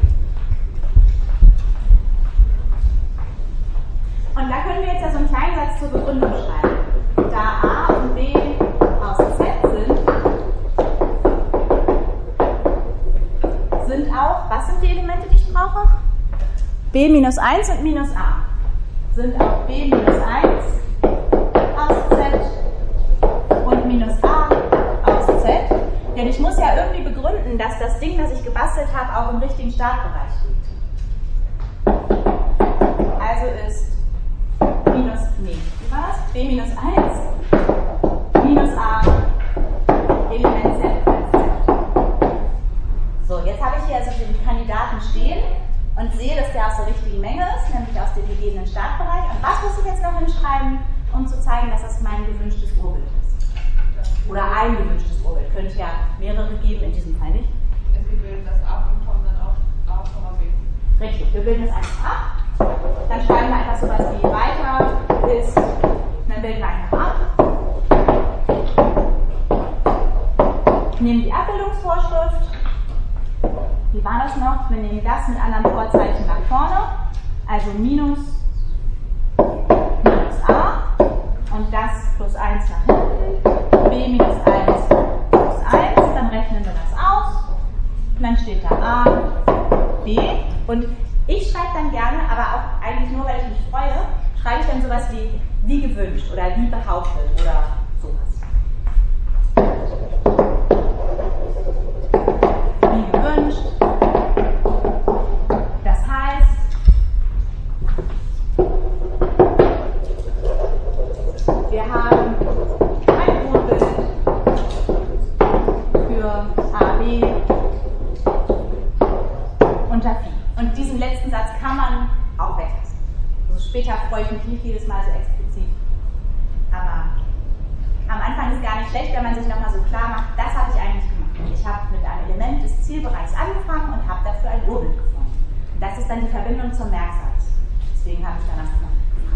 Und da können wir jetzt ja so einen kleinen Satz zur Begründung schreiben. Da A und B aus Z sind, sind auch, was sind die Elemente, die ich brauche? B minus eins und minus A. Sind auch B minus eins aus Z und minus A aus Z. Denn ich muss ja irgendwie begründen, dass das Ding, das ich gebastelt habe, auch im richtigen Startbereich liegt. Also ist minus, nee, wie war das? B minus eins minus A hinschreiben und zu zeigen, dass das mein gewünschtes Urbild ist. Oder ein gewünschtes Urbild. Könnte ja mehrere geben, in diesem Fall nicht. Wir bilden das ab und kommen dann auf A, B. Richtig, wir bilden es einfach ab. Dann schreiben wir einfach sowas wie weiter ist, dann bilden wir einfach ab. Nehmen die Abbildungsvorschrift. Wie war das noch? Wir nehmen das mit anderen Vorzeichen nach vorne. Also minus, minus a und das plus eins nach hinten. B minus eins plus eins. Dann rechnen wir das aus. Und dann steht da a, b. Und ich schreibe dann gerne, aber auch eigentlich nur, weil ich mich freue, schreibe ich dann sowas wie wie gewünscht oder wie behauptet oder sowas. Wie gewünscht. Das heißt, wir haben ein Urbild für A B unter Phi. Und diesen letzten Satz kann man auch weglassen. Also später freue ich mich nicht jedes Mal so explizit. Aber am Anfang ist gar nicht schlecht, wenn man sich nochmal so klar macht, das habe ich eigentlich gemacht. Ich habe mit einem Element des Zielbereichs angefangen und habe dafür ein Urbild gefunden. Und das ist dann die Verbindung zum Merksatz. Deswegen habe ich danach gemacht.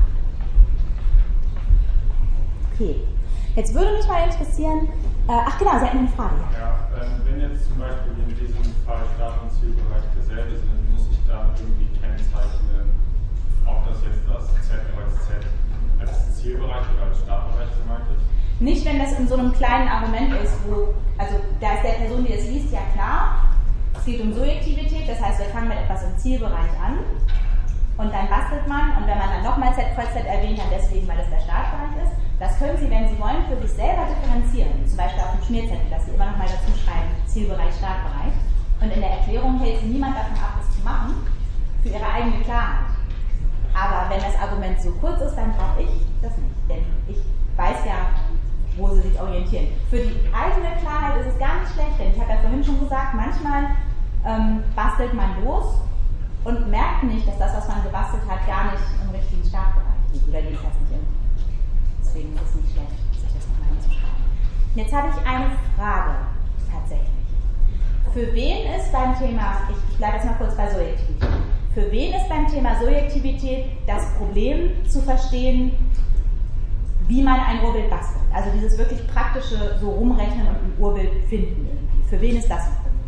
Okay. Jetzt würde mich mal interessieren, äh, ach genau, Sie hatten eine Frage. Ja, ähm, wenn jetzt zum Beispiel in diesem Fall Start- und Zielbereich derselbe sind, muss ich dann irgendwie kennzeichnen, ob das jetzt das Z als Z als Zielbereich oder als Startbereich gemeint ist? Nicht, wenn das in so einem kleinen Argument ist, wo, also da ist der Person, die es liest, ja klar, es geht um Surjektivität, das heißt, wir fangen mit etwas im Zielbereich an und dann bastelt man und wenn man dann nochmal Z Kreuz Z erwähnt, dann deswegen, weil es der Startbereich ist, das können Sie, wenn Sie wollen, für sich selber differenzieren, zum Beispiel auf dem Schmierzettel, dass Sie immer nochmal dazu schreiben, Zielbereich, Startbereich und in der Erklärung hält Sie niemand davon ab, das zu machen, für Ihre eigene Klarheit. Aber wenn das Argument so kurz ist, dann brauche ich das nicht, denn ich weiß ja, wo Sie sich orientieren. Für die eigene Klarheit ist es gar nicht schlecht, denn ich habe ja vorhin schon gesagt, manchmal ähm, bastelt man los und merkt nicht, dass das, was man gebastelt hat, gar nicht im richtigen Startbereich liegt, oder jedenfalls nicht immer. Deswegen ist es nicht schlecht, sich das nochmal hinzuschreiben. Jetzt habe ich eine Frage, tatsächlich. Für wen ist beim Thema, ich, ich bleibe jetzt mal kurz bei Surjektivität, für wen ist beim Thema Surjektivität das Problem zu verstehen, wie man ein Urbild bastelt? Also dieses wirklich praktische, so rumrechnen und ein Urbild finden irgendwie. Für wen ist das ein Problem?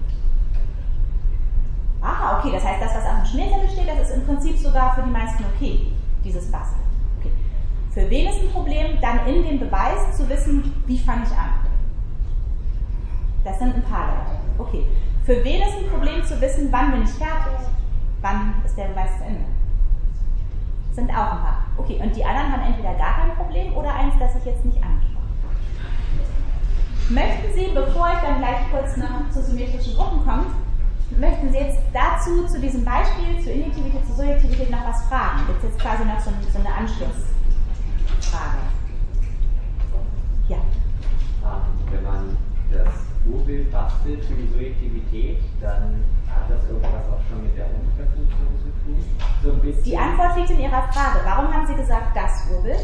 Aha, okay, das heißt, das, was auf dem Schmierzettel steht, das ist im Prinzip sogar für die meisten okay, dieses Basteln. Okay. Für wen ist ein Problem, dann in dem Beweis zu wissen, wie fange ich an? Das sind ein paar Leute. Okay. Für wen ist ein Problem zu wissen, wann bin ich fertig? Wann ist der Beweis zu Ende? Sind auch ein paar. Okay, und die anderen haben entweder gar kein Problem oder eins, das ich jetzt nicht angesprochen habe. Möchten Sie, bevor ich dann gleich kurz noch zu symmetrischen Gruppen komme, möchten Sie jetzt dazu, zu diesem Beispiel, zur Injektivität, zur Surjektivität noch was fragen? Gibt es jetzt quasi noch so, so eine Anschlussfrage? Ja. Wenn man das Urbild bastelt für die Surjektivität, dann hat das irgendwas auch schon mit der Umkehrfunktion zu tun? So ein bisschen. Die Antwort liegt in Ihrer Frage. Warum haben Sie gesagt, das Urbild?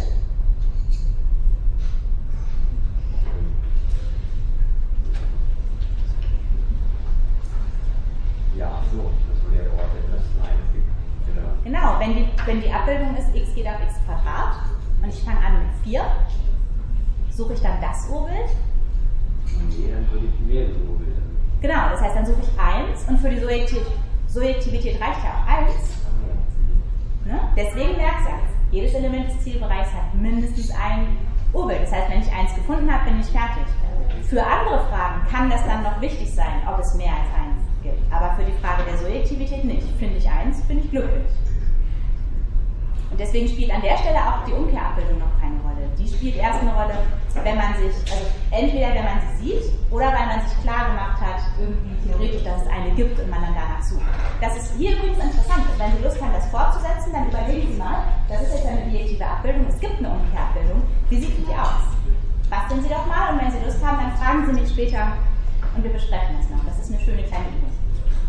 Ja, so, das wurde ja geordnet, dass es eins gibt. Genau, genau wenn, die, wenn die Abbildung ist, x geht auf x Quadrat und ich fange an mit vier, suche ich dann das Urbild? Nee, dann würde ich mehrere Urbilder. Genau, das heißt, dann suche ich eins und für die Surjektiv Surjektivität reicht ja auch eins. Ne? Deswegen Merksatz. Jedes Element des Zielbereichs hat mindestens ein Urbild. Das heißt, wenn ich eins gefunden habe, bin ich fertig. Für andere Fragen kann das dann noch wichtig sein, ob es mehr als eins gibt. Aber für die Frage der Surjektivität nicht. Finde ich eins, bin ich glücklich. Und deswegen spielt an der Stelle auch die Umkehrabbildung noch keine Rolle. Die spielt erst eine Rolle, wenn man sich, also entweder wenn man sie sieht oder weil man sich klar gemacht hat, irgendwie theoretisch, dass es eine gibt und man dann danach sucht. Das ist hier übrigens interessant. Wenn Sie Lust haben, das fortzusetzen, dann überlegen Sie mal, das ist jetzt eine bijektive Abbildung, es gibt eine Umkehrabbildung. Wie sieht die aus? Basteln Sie doch mal und wenn Sie Lust haben, dann fragen Sie mich später und wir besprechen das noch. Das ist eine schöne kleine Übung.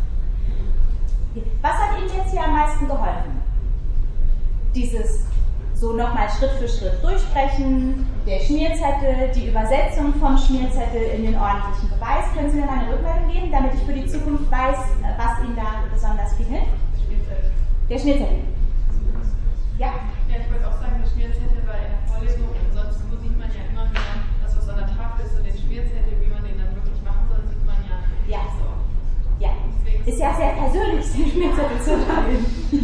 Was hat Ihnen jetzt hier am meisten geholfen? Dieses so nochmal Schritt für Schritt durchsprechen. Der Schmierzettel, die Übersetzung vom Schmierzettel in den ordentlichen Beweis. Können Sie mir mal eine Rückmeldung geben, damit ich für die Zukunft weiß, was Ihnen da besonders viel hilft? Der Schmierzettel. Ja? Ja, ich wollte auch sagen, der Schmierzettel war in der Vorlesung und sonst wo sieht man ja immer wieder, das was an der Tafel ist, so den Schmierzettel, wie man den dann wirklich machen soll, sieht man ja Ja. nicht so. Ja. Ist ja sehr persönlich, den Schmierzettel zu teilen.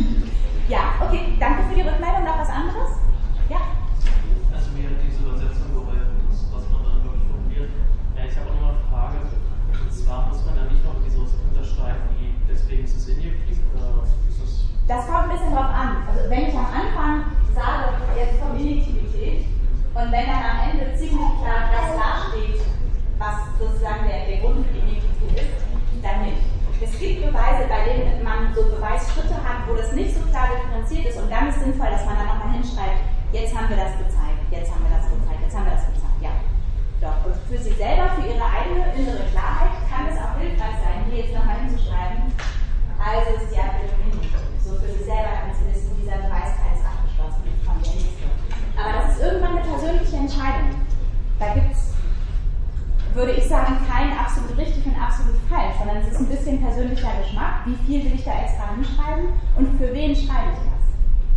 Ja, okay, danke für die Rückmeldung. Noch was anderes? Ja? Also mir hat diese Übersetzung geholfen, was man dann wirklich formuliert. Ja, ich habe auch noch eine Frage. Und zwar muss man da nicht noch so unterschreiben, wie deswegen ist es injektiv oder ist das... Das kommt ein bisschen drauf an. Also wenn ich am Anfang sage, jetzt kommt Injektivität und wenn dann am Ende ziemlich klar das dasteht, was sozusagen der, der Grund für die Injektivität ist, dann nicht. Es gibt Beweise, bei denen man so Beweisschritte hat, wo das nicht so klar differenziert ist und dann ist sinnvoll, dass man dann nochmal hinschreibt, jetzt haben wir das gezeigt, jetzt haben wir das gezeigt, jetzt haben wir das gezeigt, ja. Doch, und für Sie selber, für Ihre eigene innere Klarheit kann es auch hilfreich sein, hier jetzt nochmal hinzuschreiben, also ist die Abbildung injektiv. So für Sie selber, damit Sie wissen, dieser Beweisteil ist abgeschlossen, von der nächste. Aber das ist irgendwann eine persönliche Entscheidung. Da gibt es, würde ich sagen, kein absolut richtig und absolut falsch, sondern es ist ein bisschen persönlicher Geschmack. Wie viel will ich da extra hinschreiben und für wen schreibe ich das?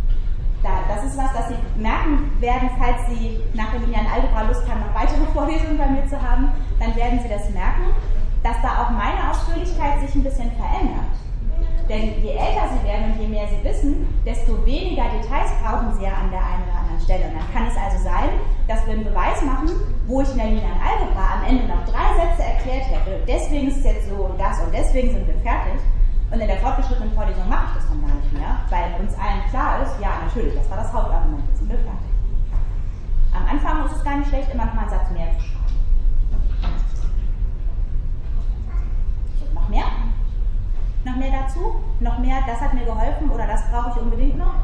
Da, das ist was, das Sie merken werden, falls Sie nach der linearen Algebra Lust haben, noch weitere Vorlesungen bei mir zu haben, dann werden Sie das merken, dass da auch meine Ausführlichkeit sich ein bisschen verändert. Denn je älter Sie werden und je mehr Sie wissen, desto weniger Details brauchen Sie ja an der einen oder anderen Stelle. Und dann kann es also sein, dass wir einen Beweis machen, wo ich in der linearen Algebra am Ende noch drei Sätze erklärt hätte, deswegen ist es jetzt so und das und deswegen sind wir fertig. Und in der fortgeschrittenen Vorlesung mache ich das dann gar nicht mehr, weil uns allen klar ist, ja natürlich, das war das Hauptargument, jetzt sind wir fertig. Am Anfang ist es gar nicht schlecht, immer noch mal einen Satz mehr zu schreiben. So, noch mehr? Noch mehr dazu? Noch mehr, das hat mir geholfen oder das brauche ich unbedingt noch?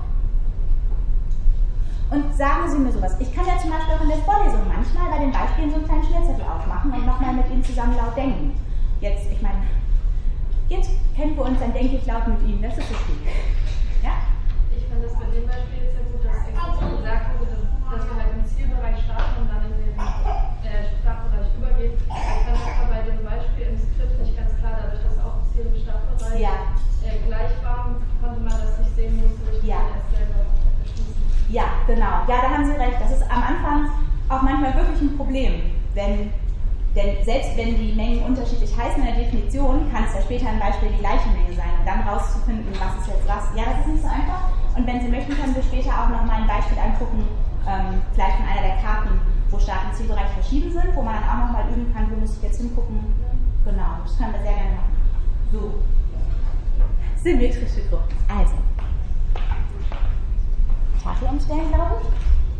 Und sagen Sie mir sowas. Ich kann ja zum Beispiel auch in der Vorlesung manchmal bei den Beispielen so einen kleinen Schmierzettel aufmachen und nochmal mit Ihnen zusammen laut denken. Jetzt, ich meine, jetzt kennen wir uns, dann denke ich laut mit Ihnen. Das ist okay. Ja? Ich fand das bei dem Beispiel jetzt sehr gut, dass explizit gesagt wurde, dass wir halt im Zielbereich starten und dann in den äh, Startbereich übergehen. Ich fand das aber bei dem Beispiel im Skript nicht ganz klar, dadurch, dass auch Ziel im Startbereich Ja. äh, gleich war, konnte man das nicht sehen, musste ich Ja. dann erst selber beschließen. Ja, genau. Ja, da haben Sie recht. Das ist am Anfang auch manchmal wirklich ein Problem, wenn, denn selbst wenn die Mengen unterschiedlich heißen in der Definition, kann es ja später im Beispiel die gleiche Menge sein und dann rauszufinden, was ist jetzt was. Ja, das ist nicht so einfach. Und wenn Sie möchten, können wir später auch noch mal ein Beispiel angucken, ähm, vielleicht von einer der Karten, wo Start- und Zielbereich verschieden sind, wo man dann auch noch mal üben kann, wo muss ich jetzt hingucken. Genau, das können wir sehr gerne machen. So. Symmetrische Gruppen. Also. Tafel umstellen, glaube ich.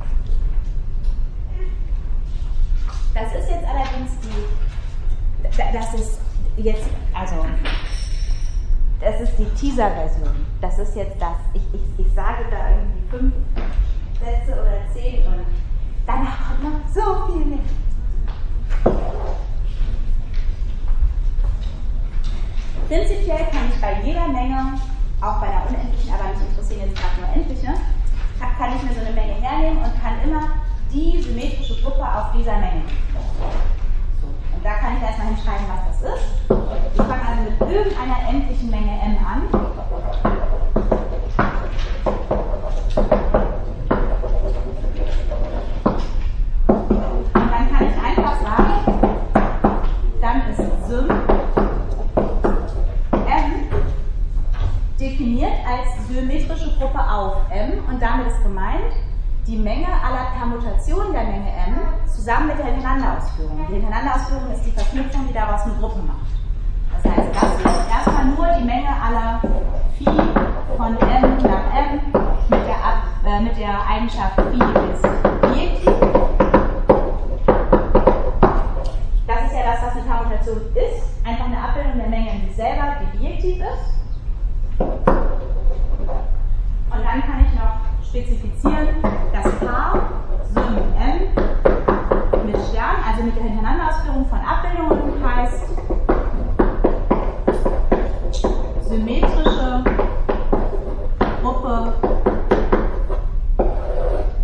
Das ist jetzt allerdings die, das ist jetzt, also, das ist die Teaser-Version. Das ist jetzt das, ich, ich, ich sage da irgendwie fünf Sätze oder zehn und danach kommt noch so viel mehr. Prinzipiell kann ich bei jeder Menge, auch bei einer unendlichen, aber mich interessieren jetzt gerade nur endliche, kann ich mir so eine Menge hernehmen und kann immer die symmetrische Gruppe auf dieser Menge. So. Und da kann ich erstmal hinschreiben, was das ist. Ich fange also mit irgendeiner endlichen Menge m an. Und dann kann ich einfach sagen, dann ist Sym m definiert als symmetrische Gruppe auf M und damit ist gemeint, die Menge aller Permutationen der Menge M zusammen mit der Hintereinanderausführung. Die Hintereinanderausführung ist die Verknüpfung, die daraus eine Gruppe macht. Das heißt, das ist erstmal nur die Menge aller Phi von M nach M mit der, Ab äh, mit der Eigenschaft Phi ist bijektiv. Das ist ja das, was eine Permutation ist. Einfach eine Abbildung der Menge in sich selber, die bijektiv ist. Und dann kann ich noch spezifizieren, das Paar Sym M mit Stern, also mit der Hintereinanderausführung von Abbildungen, heißt symmetrische Gruppe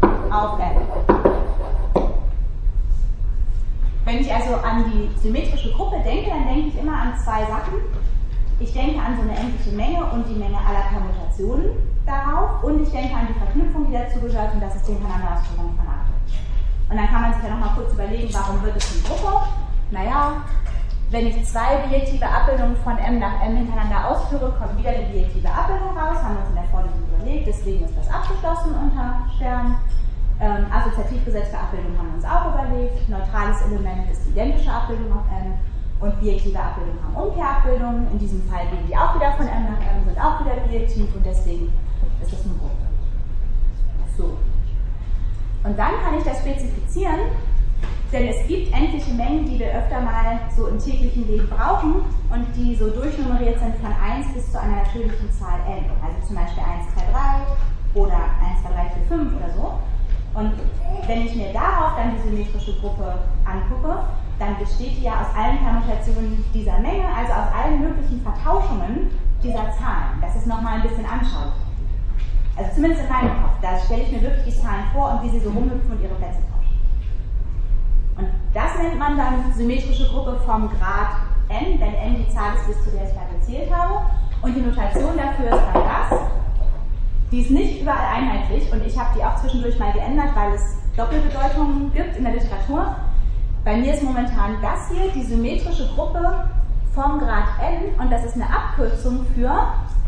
ich also an die symmetrische Gruppe denke, dann denke ich immer an zwei Sachen. Ich denke an so eine endliche Menge und die Menge aller Permutationen darauf und ich denke an die Verknüpfung, die dazu gehört, und das ist die Hintereinanderausführung von A. Und dann kann man sich ja nochmal kurz überlegen, warum wird es eine Gruppe? Naja, wenn ich zwei bijektive Abbildungen von M nach M hintereinander ausführe, kommt wieder eine bijektive Abbildung raus, haben wir uns in der Vorlesung überlegt, deswegen ist das abgeschlossen unter Stern. Ähm, Assoziativgesetz für Abbildung haben wir uns auch überlegt, neutrales Element ist die identische Abbildung auf M und bijektive Abbildungen haben Umkehrabbildungen, in diesem Fall gehen die auch wieder von M nach M, sind auch wieder bijektiv und deswegen ist das eine Gruppe. So. Und dann kann ich das spezifizieren, denn es gibt endliche Mengen, die wir öfter mal so im täglichen Leben brauchen und die so durchnummeriert sind von eins bis zu einer natürlichen Zahl n. Also zum Beispiel eins, zwei, drei oder eins, zwei, drei, vier, fünf oder so. Und wenn ich mir darauf dann die symmetrische Gruppe angucke, dann besteht die ja aus allen Permutationen dieser Menge, also aus allen möglichen Vertauschungen dieser Zahlen. Das ist nochmal ein bisschen anschaulich. Also zumindest in meinem Kopf. Da stelle ich mir wirklich die Zahlen vor und wie sie so rumhüpfen und ihre Plätze tauschen. Und das nennt man dann symmetrische Gruppe vom Grad n, wenn n die Zahl ist, bis zu der ich gerade gezählt habe. Und die Notation dafür ist dann das. Die ist nicht überall einheitlich und ich habe die auch zwischendurch mal geändert, weil es Doppelbedeutungen gibt in der Literatur. Bei mir ist momentan das hier die symmetrische Gruppe vom Grad n und das ist eine Abkürzung für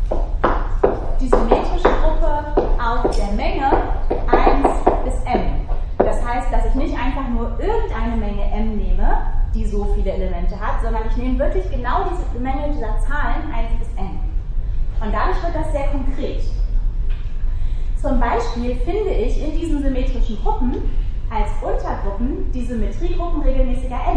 die symmetrische Gruppe auf der Menge eins bis m. Das heißt, dass ich nicht einfach nur irgendeine Menge m nehme, die so viele Elemente hat, sondern ich nehme wirklich genau diese Menge dieser Zahlen eins bis n. Und dadurch wird das sehr konkret. Zum Beispiel finde ich in diesen symmetrischen Gruppen als Untergruppen die Symmetriegruppen regelmäßiger n.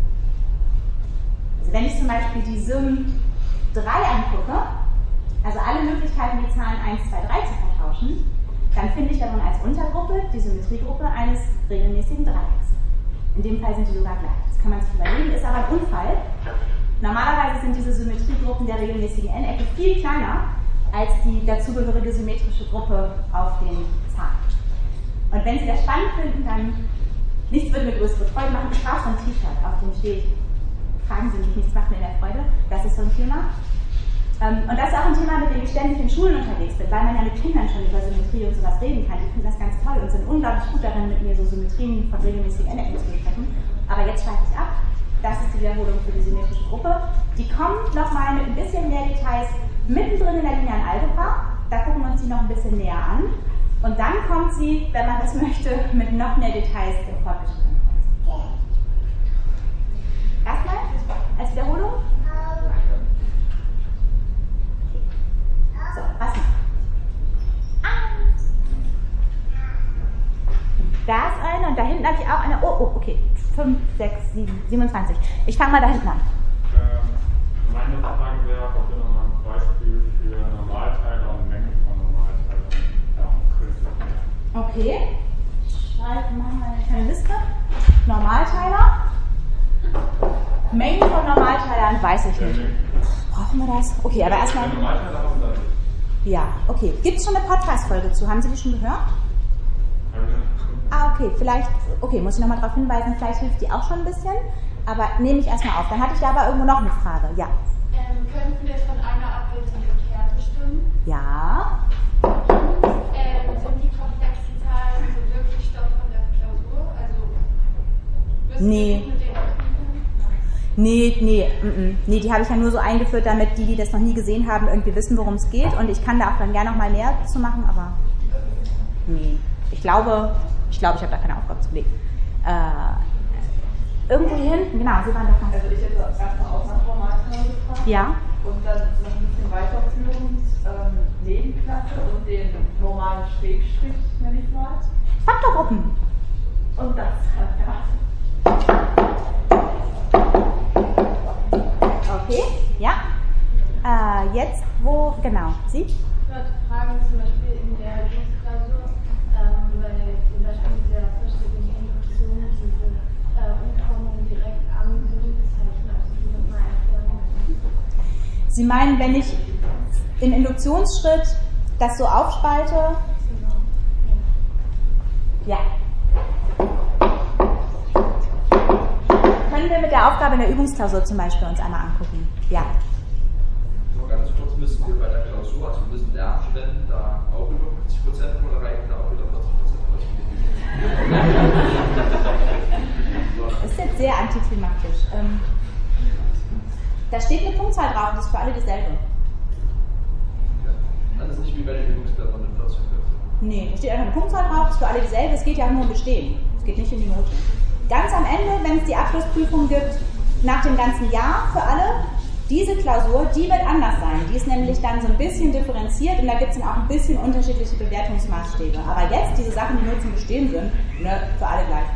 Also wenn ich zum Beispiel die Sym drei angucke, also alle Möglichkeiten, die Zahlen eins, zwei, drei zu vertauschen, dann finde ich darin als Untergruppe die Symmetriegruppe eines regelmäßigen Dreiecks. In dem Fall sind die sogar gleich. Das kann man sich überlegen, ist aber ein Unfall. Normalerweise sind diese Symmetriegruppen der regelmäßigen n-Ecke viel kleiner als die dazugehörige symmetrische Gruppe auf den Zahlen. Und wenn Sie das spannend finden, dann nichts würde mir größere Freude machen. Ich brauche so ein T-Shirt, auf dem steht, fragen Sie mich, nichts macht mir mehr Freude. Das ist so ein Thema. Und das ist auch ein Thema, mit dem ich ständig in Schulen unterwegs bin, weil man ja mit Kindern schon über Symmetrie und sowas reden kann. Die finden das ganz toll und sind unglaublich gut darin, mit mir so Symmetrien von regelmäßigen N-Ecken zu besprechen. Aber jetzt schreibe ich ab. Das ist die Wiederholung für die symmetrische Gruppe. Die kommt nochmal mit ein bisschen mehr Details mittendrin in der linearen Algebra. Da gucken wir uns die noch ein bisschen näher an. Und dann kommt sie, wenn man das möchte, mit noch mehr Details im fortgeschrittenen Kurs. Erstmal als Wiederholung. So, was noch? Da ist eine und da hinten habe ich auch eine. Oh, oh, okay. fünf, sechs, sieben, siebenundzwanzig. Ich fange mal da hinten an. Ähm, meine Frage wäre, ob ihr nochmal ein Beispiel für Normalteiler und Mengen von Normalteilern machen könnt. Okay. Schreiben, machen wir eine kleine Liste. Normalteiler. Mengen von Normalteilern weiß ich nicht. Brauchen wir das? Okay, aber erstmal. Normalteiler haben wir nicht. Ja, okay. Gibt es schon eine Podcast-Folge zu? Haben Sie die schon gehört? Ah, okay, vielleicht, okay, muss ich nochmal darauf hinweisen, vielleicht hilft die auch schon ein bisschen, aber nehme ich erstmal auf. Dann hatte ich da aber irgendwo noch eine Frage, ja. Ähm, könnten wir von einer Abbildung gekehrt bestimmen? Ja. Ähm, sind die komplexen Zahlen so wirklich Stoff von der Klausur? Also, wissen Nee. Sie mit den Abbildungen? Nee, nee, mm, mm. nee, die habe ich ja nur so eingeführt, damit die, die das noch nie gesehen haben, irgendwie wissen, worum es geht. Und ich kann da auch dann gerne noch mal näher zu machen, aber nee. Ich glaube, ich glaube, ich habe da keine Aufgabe zu legen. Äh, irgendwo hier hinten, genau, Sie waren doch noch. Also ich hätte erstmal auch nach Normalteilern gefragt. Ja. Und dann noch ein bisschen weiterführend ähm, Nebenklasse und den normalen Schrägstrich, nenne ich mal. Faktorgruppen. Und das halt, ja. Okay, ja. Äh, jetzt, wo, genau, Sie? Ich wollte fragen, zum Beispiel in der Klausur, ähm, bei zum Beispiel der vollständigen Induktion, diese äh, Umformung direkt am Grundzeichen, also die nochmal erklären. Sie meinen, wenn ich im Induktionsschritt das so aufspalte? Ja. können wir mit der Aufgabe in der Übungsklausur zum Beispiel uns einmal angucken. Ja. Nur ganz kurz, müssen wir bei der Klausur, also müssen Lernstudenten da auch über fünfzig Prozent oder reichen da auch wieder vierzig Prozent aus? Das ist jetzt sehr antiklimatisch. Ähm, da steht eine Punktzahl drauf, das ist für alle dieselbe. Ja. Das ist nicht wie bei den Übungsblättern mit vierzig Prozent. Nee, da steht einfach eine Punktzahl drauf, das ist für alle dieselbe, es geht ja nur um Bestehen. Es geht nicht in die Note. Ganz am Ende, wenn es die Abschlussprüfung gibt, nach dem ganzen Jahr für alle, diese Klausur, die wird anders sein. Die ist nämlich dann so ein bisschen differenziert und da gibt es dann auch ein bisschen unterschiedliche Bewertungsmaßstäbe. Aber jetzt, diese Sachen, die nur zum Bestehen sind, ne, für alle gleich.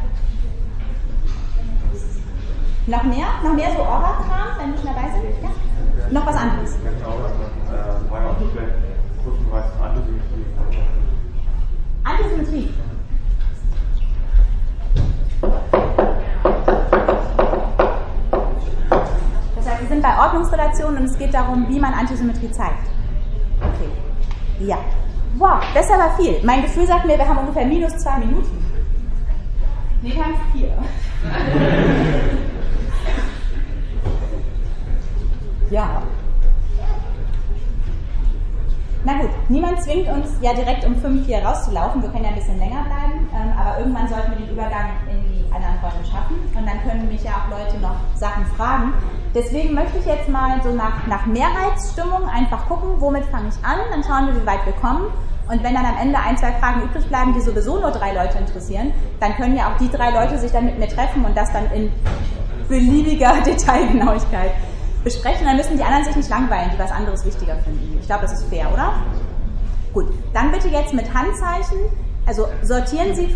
Noch mehr? Noch mehr so Orga-Kram, wenn wir dabei sind? Ja? Noch was anderes? Antisymmetrie. Das heißt, wir sind bei Ordnungsrelationen und es geht darum, wie man Antisymmetrie zeigt. Okay. Ja. Wow, das ist aber viel. Mein Gefühl sagt mir, wir haben ungefähr minus zwei Minuten. Nee, wir haben vier. Ja. Na gut, niemand zwingt uns ja direkt um fünf hier rauszulaufen. Wir können ja ein bisschen länger bleiben, ähm, aber irgendwann sollten wir den Übergang in die anderen Räume schaffen und dann können mich ja auch Leute noch Sachen fragen. Deswegen möchte ich jetzt mal so nach, nach Mehrheitsstimmung einfach gucken, womit fange ich an, dann schauen wir, wie weit wir kommen. Und wenn dann am Ende ein, zwei Fragen übrig bleiben, die sowieso nur drei Leute interessieren, dann können ja auch die drei Leute sich dann mit mir treffen und das dann in beliebiger Detailgenauigkeit besprechen. Dann müssen die anderen sich nicht langweilen, die was anderes wichtiger finden. Ich glaube, das ist fair, oder? Gut, dann bitte jetzt mit Handzeichen, also sortieren Sie für...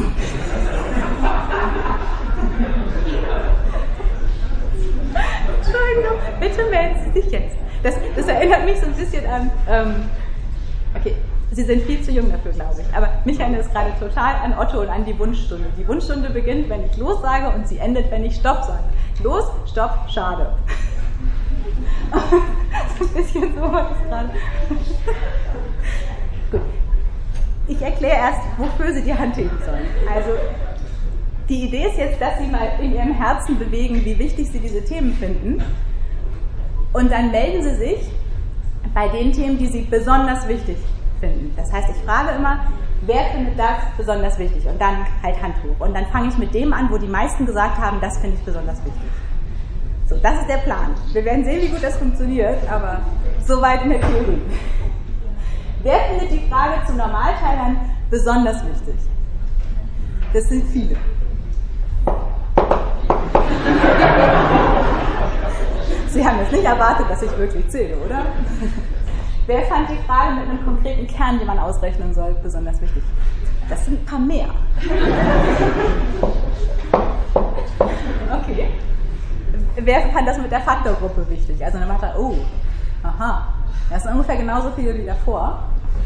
Entschuldigung, bitte melden Sie sich jetzt. Das, das erinnert mich so ein bisschen an... Ähm, okay, Sie sind viel zu jung dafür, glaube ich. Aber mich erinnert es gerade total an Otto und an die Wunschstunde. Die Wunschstunde beginnt, wenn ich los sage und sie endet, wenn ich Stopp sage. Los, Stopp, schade. So ein bisschen so war das gerade. Gut. Ich erkläre erst, wofür Sie die Hand heben sollen. Also, die Idee ist jetzt, dass Sie mal in Ihrem Herzen bewegen, wie wichtig Sie diese Themen finden. Und dann melden Sie sich bei den Themen, die Sie besonders wichtig finden. Das heißt, ich frage immer, wer findet das besonders wichtig? Und dann halt Hand hoch. Und dann fange ich mit dem an, wo die meisten gesagt haben, das finde ich besonders wichtig. So, das ist der Plan. Wir werden sehen, wie gut das funktioniert, aber soweit in der Theorie. Wer findet die Frage zu Normalteilern besonders wichtig? Das sind viele. Sie haben jetzt nicht erwartet, dass ich wirklich zähle, oder? Wer fand die Frage mit einem konkreten Kern, den man ausrechnen soll, besonders wichtig? Das sind ein paar mehr. Okay. Wer fand das mit der Faktorgruppe wichtig? Also dann macht er, oh, aha, das sind ungefähr genauso viele wie davor.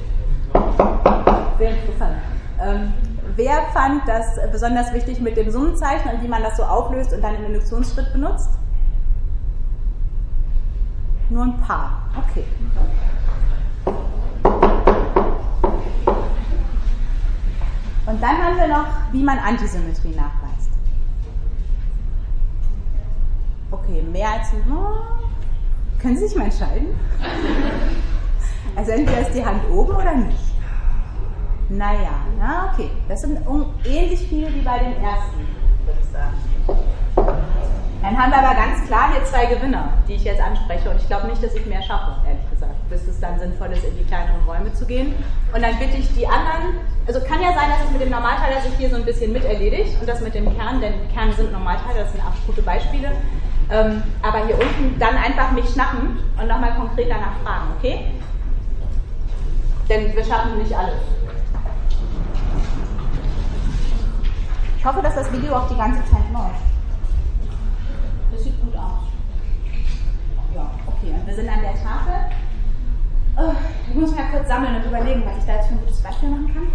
Sehr interessant. Ähm, wer fand das besonders wichtig mit dem Summenzeichen und wie man das so auflöst und dann im Induktionsschritt benutzt? Nur ein paar. Okay. Und dann haben wir noch, wie man Antisymmetrie nachweist. Okay, mehr als... Oh, können Sie sich mal entscheiden? Also entweder ist die Hand oben oder nicht. Naja, na okay. Das sind ähnlich viele wie bei den ersten, würde ich sagen. Dann haben wir aber ganz klar hier zwei Gewinner, die ich jetzt anspreche. Und ich glaube nicht, dass ich mehr schaffe, ehrlich gesagt, bis es dann sinnvoll ist, in die kleineren Räume zu gehen. Und dann bitte ich die anderen, also kann ja sein, dass es mit dem Normalteiler sich hier so ein bisschen mit erledigt und das mit dem Kern, denn Kerne sind Normalteiler, das sind auch gute Beispiele. Ähm, aber hier unten dann einfach mich schnappen und nochmal konkret danach fragen, okay? Denn wir schaffen nicht alles. Ich hoffe, dass das Video auch die ganze Zeit läuft. Das sieht gut aus. Ja, okay, und wir sind an der Tafel. Oh, ich muss mal kurz sammeln und überlegen, was ich da jetzt für ein gutes Beispiel machen kann.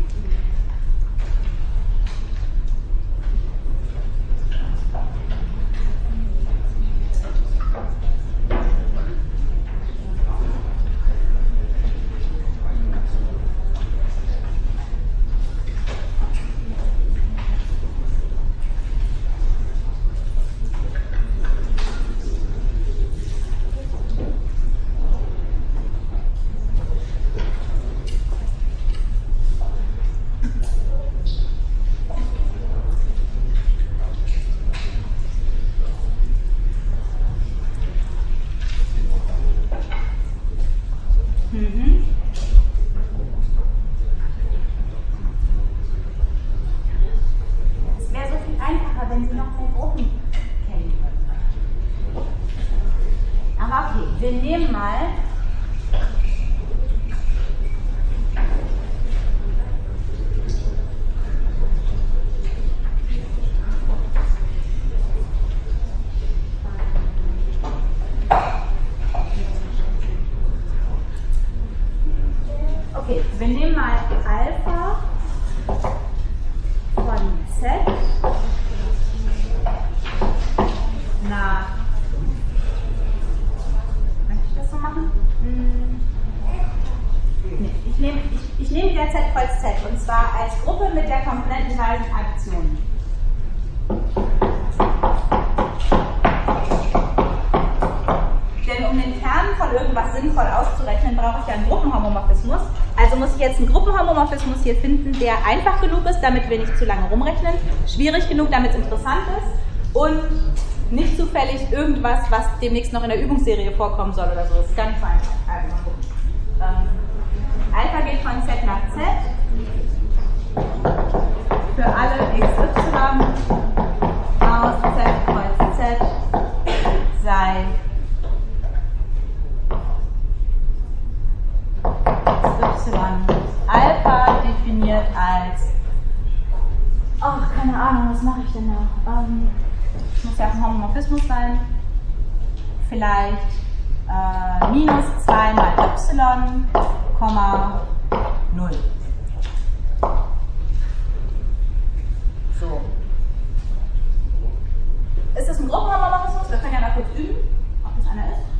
Okay, wir nehmen mal Okay, wir nehmen mal Alpha von Z nach, möchte ich das so machen? Hm. Nee, ich nehme ich, ich nehm wieder Z Kreuz Z und zwar als Gruppe mit der komponentenweisen Addition. Denn um den Kern von irgendwas sinnvoll auszurechnen, brauche ich ja einen Gruppenhomomorphismus. Also muss ich jetzt einen Gruppenhomomorphismus hier finden, der einfach genug ist, damit wir nicht zu lange rumrechnen, schwierig genug, damit es interessant ist und nicht zufällig irgendwas, was demnächst noch in der Übungsserie vorkommen soll oder so. Das ist gar nicht so einfach. Also mal gucken. Ähm, Alpha geht von Z nach Z. Für alle X Y aus Z Kreuz Z sei Y Alpha definiert als, ach, keine Ahnung, was mache ich denn da? Ähm, muss ja ein Homomorphismus sein. Vielleicht äh, minus zwei mal Y, null. So. Ist das ein Gruppenhomomorphismus? Wir können ja mal kurz üben, ob das einer ist.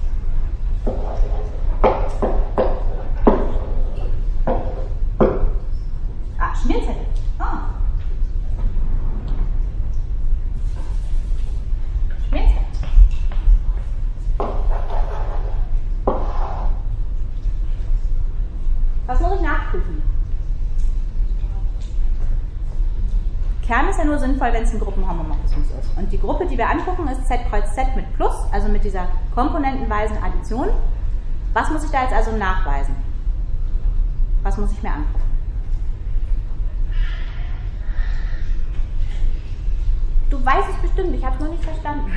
Ah, Schmierzettel. Ah. Schmierzettel. Was muss ich nachprüfen? Kern ist ja nur sinnvoll, wenn es ein Gruppenhomomorphismus ist. Und die Gruppe, die wir angucken, ist Z Kreuz Z mit Plus, also mit dieser komponentenweisen Addition. Was muss ich da jetzt also nachweisen? Was muss ich mir angucken? Du weißt es bestimmt, ich habe es noch nicht verstanden.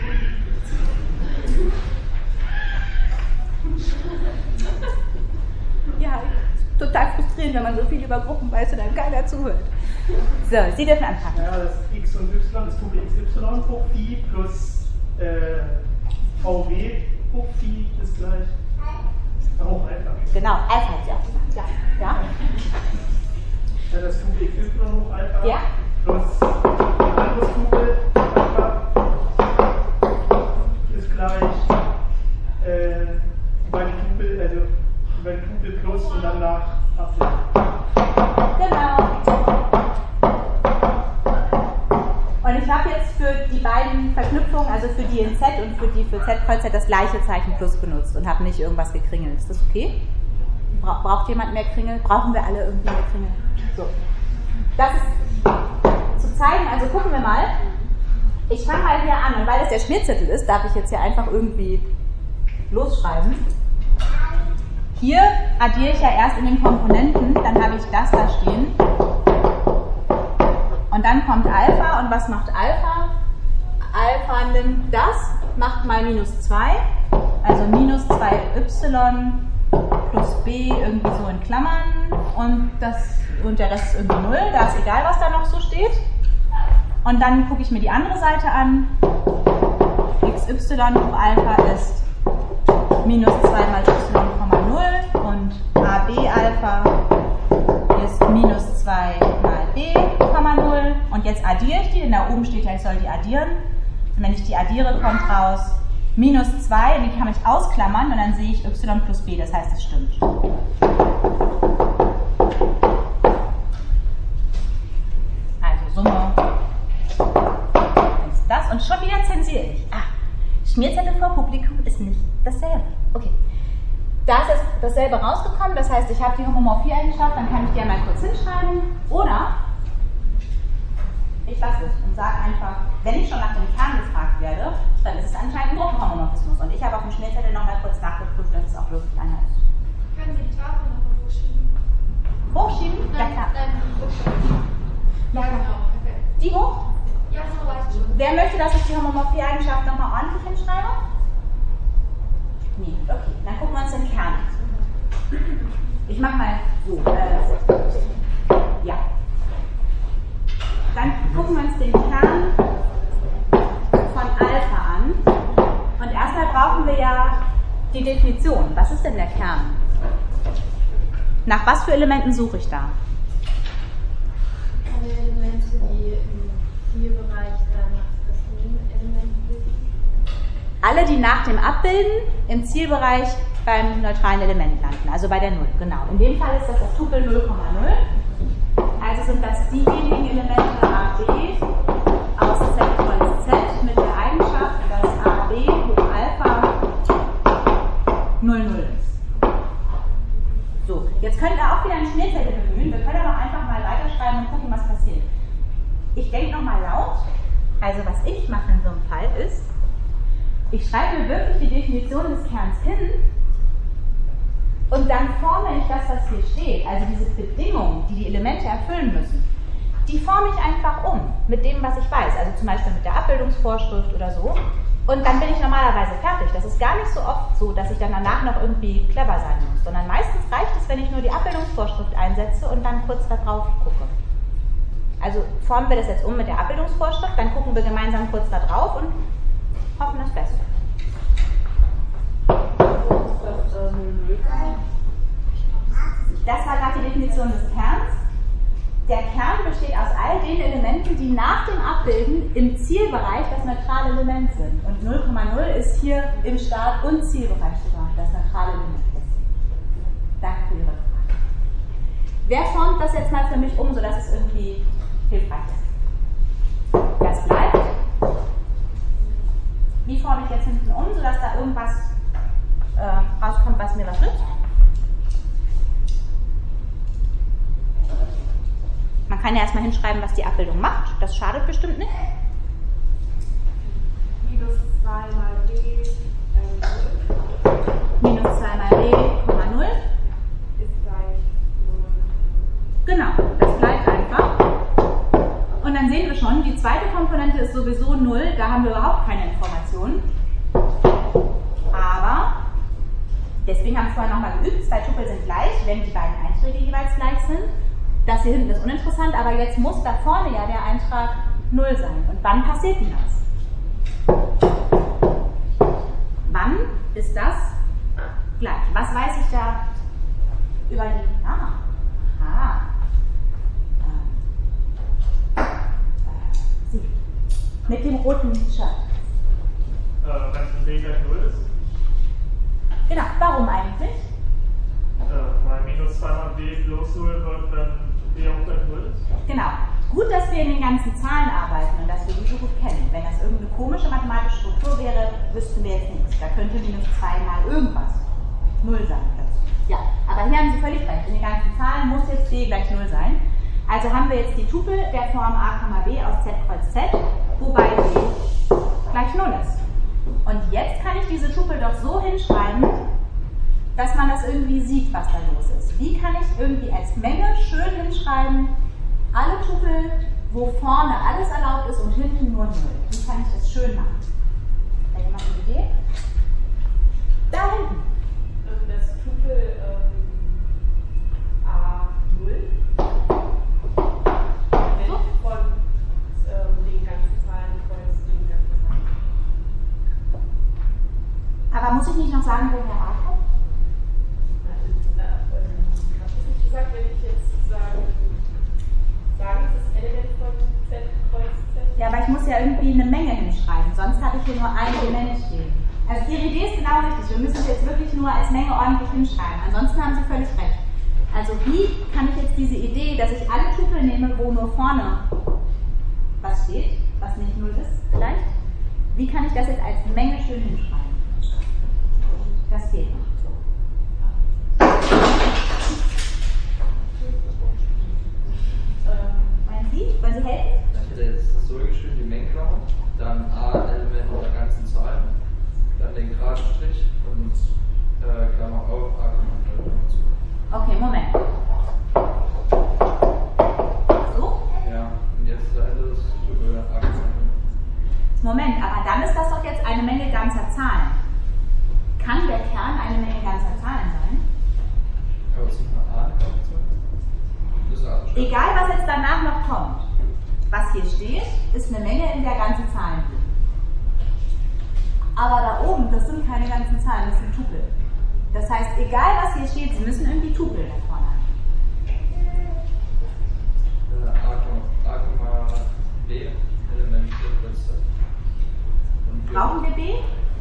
Ja, total frustrierend, wenn man so viel über Gruppen weiß und dann keiner zuhört. So, Sie dürfen anfangen. Ja, das x und y, das Tupel xy hoch Phi plus äh, vw hoch Phi ist gleich hoch Alpha. Genau, Alpha hat sie auch gesagt. Ja. Ja. Ja, das Tupel xy hoch Alpha Ja. plus ein anderes Tupel Alpha ist gleich äh, beide Tupel, also beide Tupel plus und dann nach Absicht. Genau. Und ich habe jetzt für die beiden Verknüpfungen, also für die in Z und für die für Z Kreuz Z, das gleiche Zeichen plus benutzt und habe nicht irgendwas gekringelt. Ist das okay? Bra- braucht jemand mehr Kringel? Brauchen wir alle irgendwie mehr Kringel? So. Das ist zu zeigen, also gucken wir mal. Ich fange mal hier an und weil das der Schmierzettel ist, darf ich jetzt hier einfach irgendwie losschreiben. Hier addiere ich ja erst in den Komponenten, dann habe ich das da stehen. Und dann kommt Alpha und was macht Alpha? Alpha nimmt das, macht mal minus zwei, also minus zwei y plus b irgendwie so in Klammern und, das, und der Rest ist irgendwie null, da ist egal, was da noch so steht. Und dann gucke ich mir die andere Seite an, xy hoch Alpha ist minus zwei mal y, null und ab Alpha ist minus zwei mal b, null und jetzt addiere ich die, denn da oben steht ja, ich soll die addieren. Und wenn ich die addiere, kommt raus minus zwei, die kann ich ausklammern und dann sehe ich y plus b, das heißt, es stimmt. Also Summe ist das und schon wieder zensiere ich. Ah, Schmierzettel vor Publikum ist nicht dasselbe. Okay. Da ist jetzt dasselbe rausgekommen, das heißt, ich habe die Homomorphie-Eigenschaft, dann kann ich die ja mal kurz hinschreiben. Oder ich lasse es und sage einfach, wenn ich schon nach dem Kern gefragt werde, dann ist es anscheinend ein Gruppenhomomorphismus. Und ich habe auf dem Schmierzettel nochmal kurz nachgeprüft, dass es auch wirklich einer ist. Können Sie die Tafel nochmal hochschieben? Hochschieben? Ja, klar. Nein, hochschieben. Ja, genau. Okay. Die hoch? Ja, so reicht schon. Wer möchte, dass ich die Homomorphie-Eigenschaft nochmal ordentlich hinschreibe? Okay, dann gucken wir uns den Kern an. Ich mache mal so. Äh, ja. Dann gucken wir uns den Kern von Alpha an. Und erstmal brauchen wir ja die Definition. Was ist denn der Kern? Nach was für Elementen suche ich da? Alle Elemente, die im Zielbereich danach das Nebenelement bilden. Alle, die nach dem Abbilden im Zielbereich beim neutralen Element landen, also bei der null, genau. In dem Fall ist das das Tupel null Komma null. Also sind das diejenigen Elemente A B aus Z kreuz Z mit der Eigenschaft, dass A B hoch Alpha null null ist. So, jetzt könnt ihr auch wieder einen Schmierzettel bemühen. Wir können aber einfach mal weiterschreiben und gucken, was passiert. Ich denke nochmal laut. Also was ich mache in so einem Fall ist, ich schreibe mir wirklich die Definition des Kerns hin und dann forme ich das, was hier steht, also diese Bedingungen, die die Elemente erfüllen müssen, die forme ich einfach um mit dem, was ich weiß, also zum Beispiel mit der Abbildungsvorschrift oder so, und dann bin ich normalerweise fertig. Das ist gar nicht so oft so, dass ich dann danach noch irgendwie clever sein muss, sondern meistens reicht es, wenn ich nur die Abbildungsvorschrift einsetze und dann kurz da drauf gucke. Also formen wir das jetzt um mit der Abbildungsvorschrift, dann gucken wir gemeinsam kurz da drauf und hoffen das Beste. Das war gerade die Definition des Kerns. Der Kern besteht aus all den Elementen, die nach dem Abbilden im Zielbereich das neutrale Element sind. Und null Komma null ist hier im Start- und Zielbereich sogar das neutrale Element. Danke für Ihre Frage. Wer formt das jetzt mal für mich um, sodass es irgendwie hilfreich ist? Das bleibt. Wie forme ich jetzt hinten um, sodass da irgendwas äh, rauskommt, was mir was nützt? Man kann ja erstmal hinschreiben, was die Abbildung macht. Das schadet bestimmt nicht. Minus zwei mal b äh, Minus zwei mal b, Komma null. ist gleich null. Genau, das bleibt einfach. Und dann sehen wir schon, die zweite Komponente ist sowieso null. Da haben wir überhaupt keine Informationen. Aber, deswegen haben wir vorher nochmal geübt, zwei Tupel sind gleich, wenn die beiden Einträge jeweils gleich sind. Das hier hinten ist uninteressant, aber jetzt muss da vorne ja der Eintrag null sein. Und wann passiert denn das? Wann ist das gleich? Was weiß ich da über die... Ah, aha. Sie. Mit dem roten Shirt. Äh, wenn b gleich null ist? Genau, warum eigentlich? Äh, weil minus zwei mal b plus null wird, wenn b auch gleich null ist. Genau. Gut, dass wir in den ganzen Zahlen arbeiten und dass wir die so gut kennen. Wenn das irgendeine komische mathematische Struktur wäre, wüssten wir jetzt nichts. Da könnte minus zwei mal irgendwas null sein. Ja, aber hier haben Sie völlig recht. In den ganzen Zahlen muss jetzt b gleich null sein. Also haben wir jetzt die Tupel der Form a, b aus Z kreuz Z, wobei b gleich null ist. Und jetzt kann ich diese Tupel doch so hinschreiben, dass man das irgendwie sieht, was da los ist. Wie kann ich irgendwie als Menge schön hinschreiben, alle Tupel, wo vorne alles erlaubt ist und hinten nur null. Wie kann ich das schön machen? Hat jemand eine Idee? Da hinten. Das Tupel ähm, A null So. von ähm, den ganzen Zahlen kreuz den ganzen Zahlen. Aber muss ich nicht noch sagen, woher A kommt? Ich habe es nicht gesagt, wenn ich jetzt sage, sagen, das ist Element von Z kreuz Z. Ja, aber ich muss ja irgendwie eine Menge hinschreiben, sonst habe ich hier nur ein Element stehen. Also Ihre Idee ist genau richtig, wir müssen es jetzt wirklich nur als Menge ordentlich hinschreiben, ansonsten haben Sie völlig recht. Also wie kann ich jetzt diese Idee, dass ich alle Tupel nehme, wo nur vorne was steht, was nicht null ist vielleicht, wie kann ich das jetzt als Menge schön hinschreiben? Das fehlt noch. Meinen Sie? Wollen Sie helfen? Ich hätte jetzt das so geschrieben, die Mengenklammer, dann A-Element der ganzen Zahlen, dann den Gradstrich und äh, Klammer auf, A, Klammer zu. Okay, Moment. So? Ja, und jetzt zu Ende das Tupel A, Klammer. Moment, aber dann ist das doch jetzt eine Menge ganzer Zahlen. kann der Kern eine Menge ganzer Zahlen sein. Aber es ist eine A. Egal, was jetzt danach noch kommt, was hier steht, ist eine Menge, in der ganze Zahlen liegen. Aber da oben, das sind keine ganzen Zahlen, das sind Tupel. Das heißt, egal was hier steht, Sie müssen irgendwie Tupel da vorne haben. A, B, Element Brauchen wir B?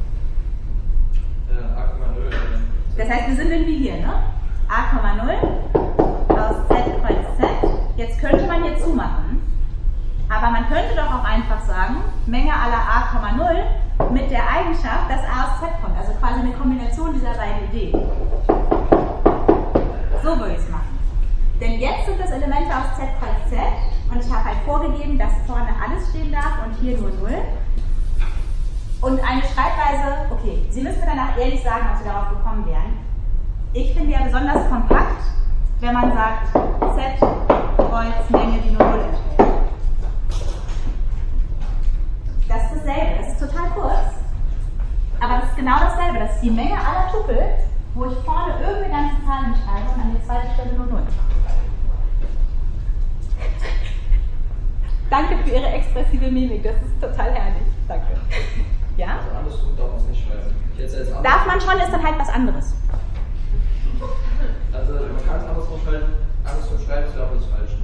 A, null. Das heißt, wir sind irgendwie hier, ne? A, null aus Z kreuz Z. Jetzt könnte man hier zumachen, aber man könnte doch auch einfach sagen, Menge aller A, null mit der Eigenschaft, dass A aus Z kommt. Also quasi eine Kombination dieser beiden Ideen. So würde ich es machen. Denn jetzt sind das Elemente aus Z kreuz Z und ich habe halt vorgegeben, dass vorne alles stehen darf und hier nur null. Und eine Schreibweise, okay, Sie müssen mir danach ehrlich sagen, ob Sie darauf gekommen wären. Ich finde ja besonders kompakt, wenn man sagt, Z kreuz Menge, die nur null enthält. Das ist dasselbe, das ist total kurz, aber das ist genau dasselbe. Das ist die Menge aller Tupel, wo ich vorne irgendeine ganze Zahl hinschreibe und an die zweite Stelle nur null. Danke für Ihre expressive Mimik, das ist total herrlich. Danke. Ja? Also andersrum darf man es nicht schreiben. Jetzt als darf man schon, ist dann halt was anderes. Also man kann es andersrum schreiben, andersrum schreiben, ist aber das falsch.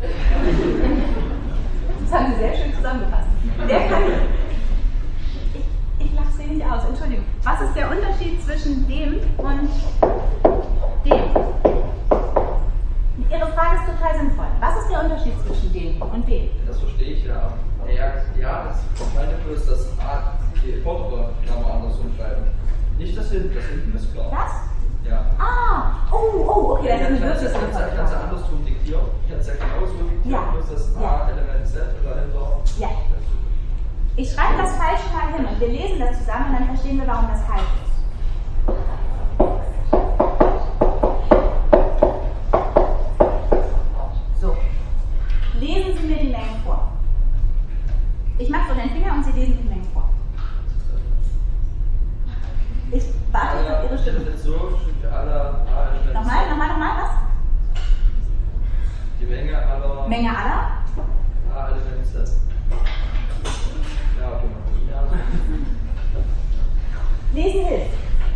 Das haben Sie sehr schön zusammengefasst. Der kann. Ich, ich lache Sie nicht aus, Entschuldigung. Was ist der Unterschied zwischen dem und dem? Ihre Frage ist total sinnvoll. Was ist der Unterschied zwischen dem und dem? Das verstehe ich ja. Ja, ja, das meine bloß, dass A die vordere Klammer andersrum schreiben. Nicht das hinten, das hinten ist klar. Das? Ja. Ah, oh, oh, okay, das ist eine wirklich sinnvolle Frage. Ich kann es ja andersrum diktieren. Ich kann es ja genauso diktieren, ja. bloß das A-Element Z dahinter. Ja. Ich schreibe das Falsche mal hin und wir lesen das zusammen und dann verstehen wir, warum das falsch ist. So. Lesen Sie mir die Mengen vor. Ich mache so den Finger und Sie lesen die Mengen vor. Ich warte ja, auf Ihre Stimme. Das so für alle A-Elemente. Nochmal, nochmal, nochmal, was? Die Menge aller. Menge aller? A-Elemente. Ja, genau. Ja. Lesen hilft.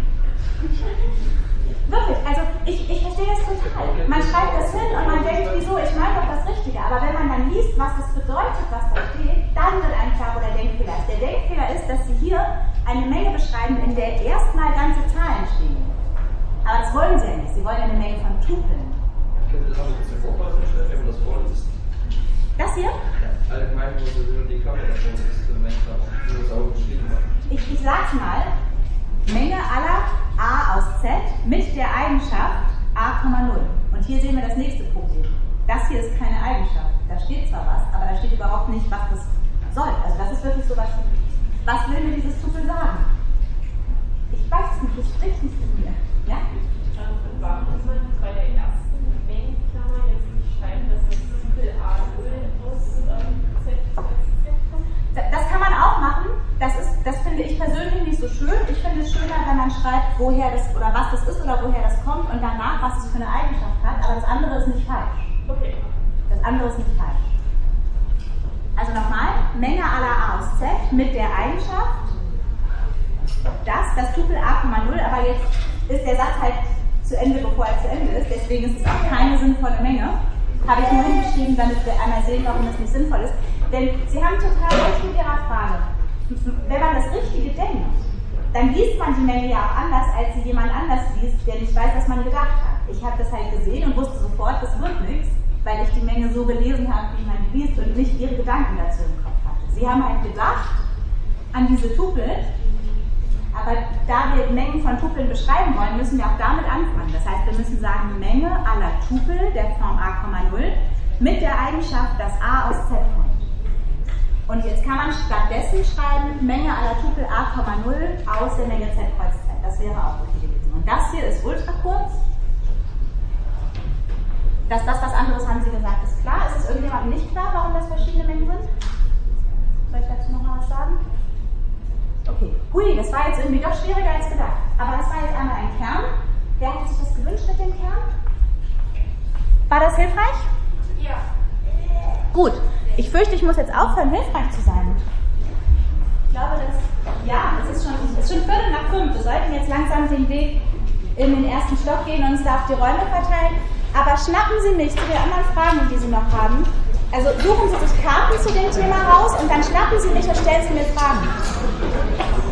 Wirklich, also ich, ich verstehe das total. Man schreibt das hin und man denkt, wieso, ich meine doch das Richtige. Aber wenn man dann liest, was das bedeutet, was da steht, dann wird einem klar, wo der Denkfehler ist. Der Denkfehler ist, dass Sie hier eine Menge beschreiben, in der erstmal ganze Zahlen stehen. Aber das wollen Sie ja nicht. Sie wollen ja eine Menge von Tupeln. Können Sie das noch ein bisschen vorstellen, wenn man das vorliest? Das hier? Ja, allgemein, wo Sie nur die Kamera davor ist, wie wir es auch geschrieben haben. Ich, ich sag's mal. Menge aller A aus Z mit der Eigenschaft A, null. Und hier sehen wir das nächste Problem. Das hier ist keine Eigenschaft. Da steht zwar was, aber da steht überhaupt nicht, was das soll. Also das ist wirklich so was. Was will mir dieses Tupel sagen? Ich weiß es nicht, es spricht nicht mit mir. Ja? Warum muss man bei der ersten Mengenklammer jetzt nicht schreiben, dass das Tupel A null aus ähm, Z kommt? Das kann man auch machen. Das, ist, das finde ich persönlich nicht so schön. Ich finde es schöner, wenn man schreibt, woher das oder was das ist oder woher das kommt und danach, was es für eine Eigenschaft hat. Aber das andere ist nicht falsch. Okay. Das andere ist nicht falsch. Also nochmal, Menge aller A aus Z mit der Eigenschaft, dass das Tupel A, null, aber jetzt ist der Satz halt zu Ende, bevor er zu Ende ist, deswegen ist es auch keine sinnvolle Menge. Habe ich nur hingeschrieben, damit wir einmal sehen, warum das nicht sinnvoll ist. Denn Sie haben total recht mit Ihrer Frage. Wenn man das Richtige denkt, dann liest man die Menge ja auch anders, als sie jemand anders liest, der nicht weiß, was man gedacht hat. Ich habe das halt gesehen und wusste sofort, das wird nichts, weil ich die Menge so gelesen habe, wie man die liest und nicht Ihre Gedanken dazu im Kopf hatte. Sie haben halt gedacht an diese Tupel, aber da wir Mengen von Tupeln beschreiben wollen, müssen wir auch damit anfangen. Das heißt, wir müssen sagen, Menge aller Tupel der Form A, null mit der Eigenschaft, dass A aus Z kommt. Und jetzt kann man stattdessen schreiben, Menge aller Tupel A, null aus der Menge Z kreuz Z. Das wäre auch okay gewesen. Und das hier ist ultra kurz. Dass das was anderes, haben Sie gesagt, ist klar. Ist es irgendjemandem nicht klar, warum das verschiedene Mengen sind? Soll ich dazu noch mal was sagen? Okay. Hui, das war jetzt irgendwie doch schwieriger als gedacht. Aber das war jetzt einmal ein Kern. Wer hat sich das gewünscht mit dem Kern? War das hilfreich? Ja. Gut. Ich fürchte, ich muss jetzt aufhören, hilfreich zu sein. Ich glaube, dass, ja, es ist schon, es ist schon Viertel nach fünf. Wir sollten jetzt langsam den Weg in den ersten Stock gehen und uns da auf die Räume verteilen. Aber schnappen Sie nicht zu den anderen Fragen, die Sie noch haben. Also suchen Sie sich Karten zu dem Thema raus und dann schnappen Sie mich und stellen Sie mir Fragen.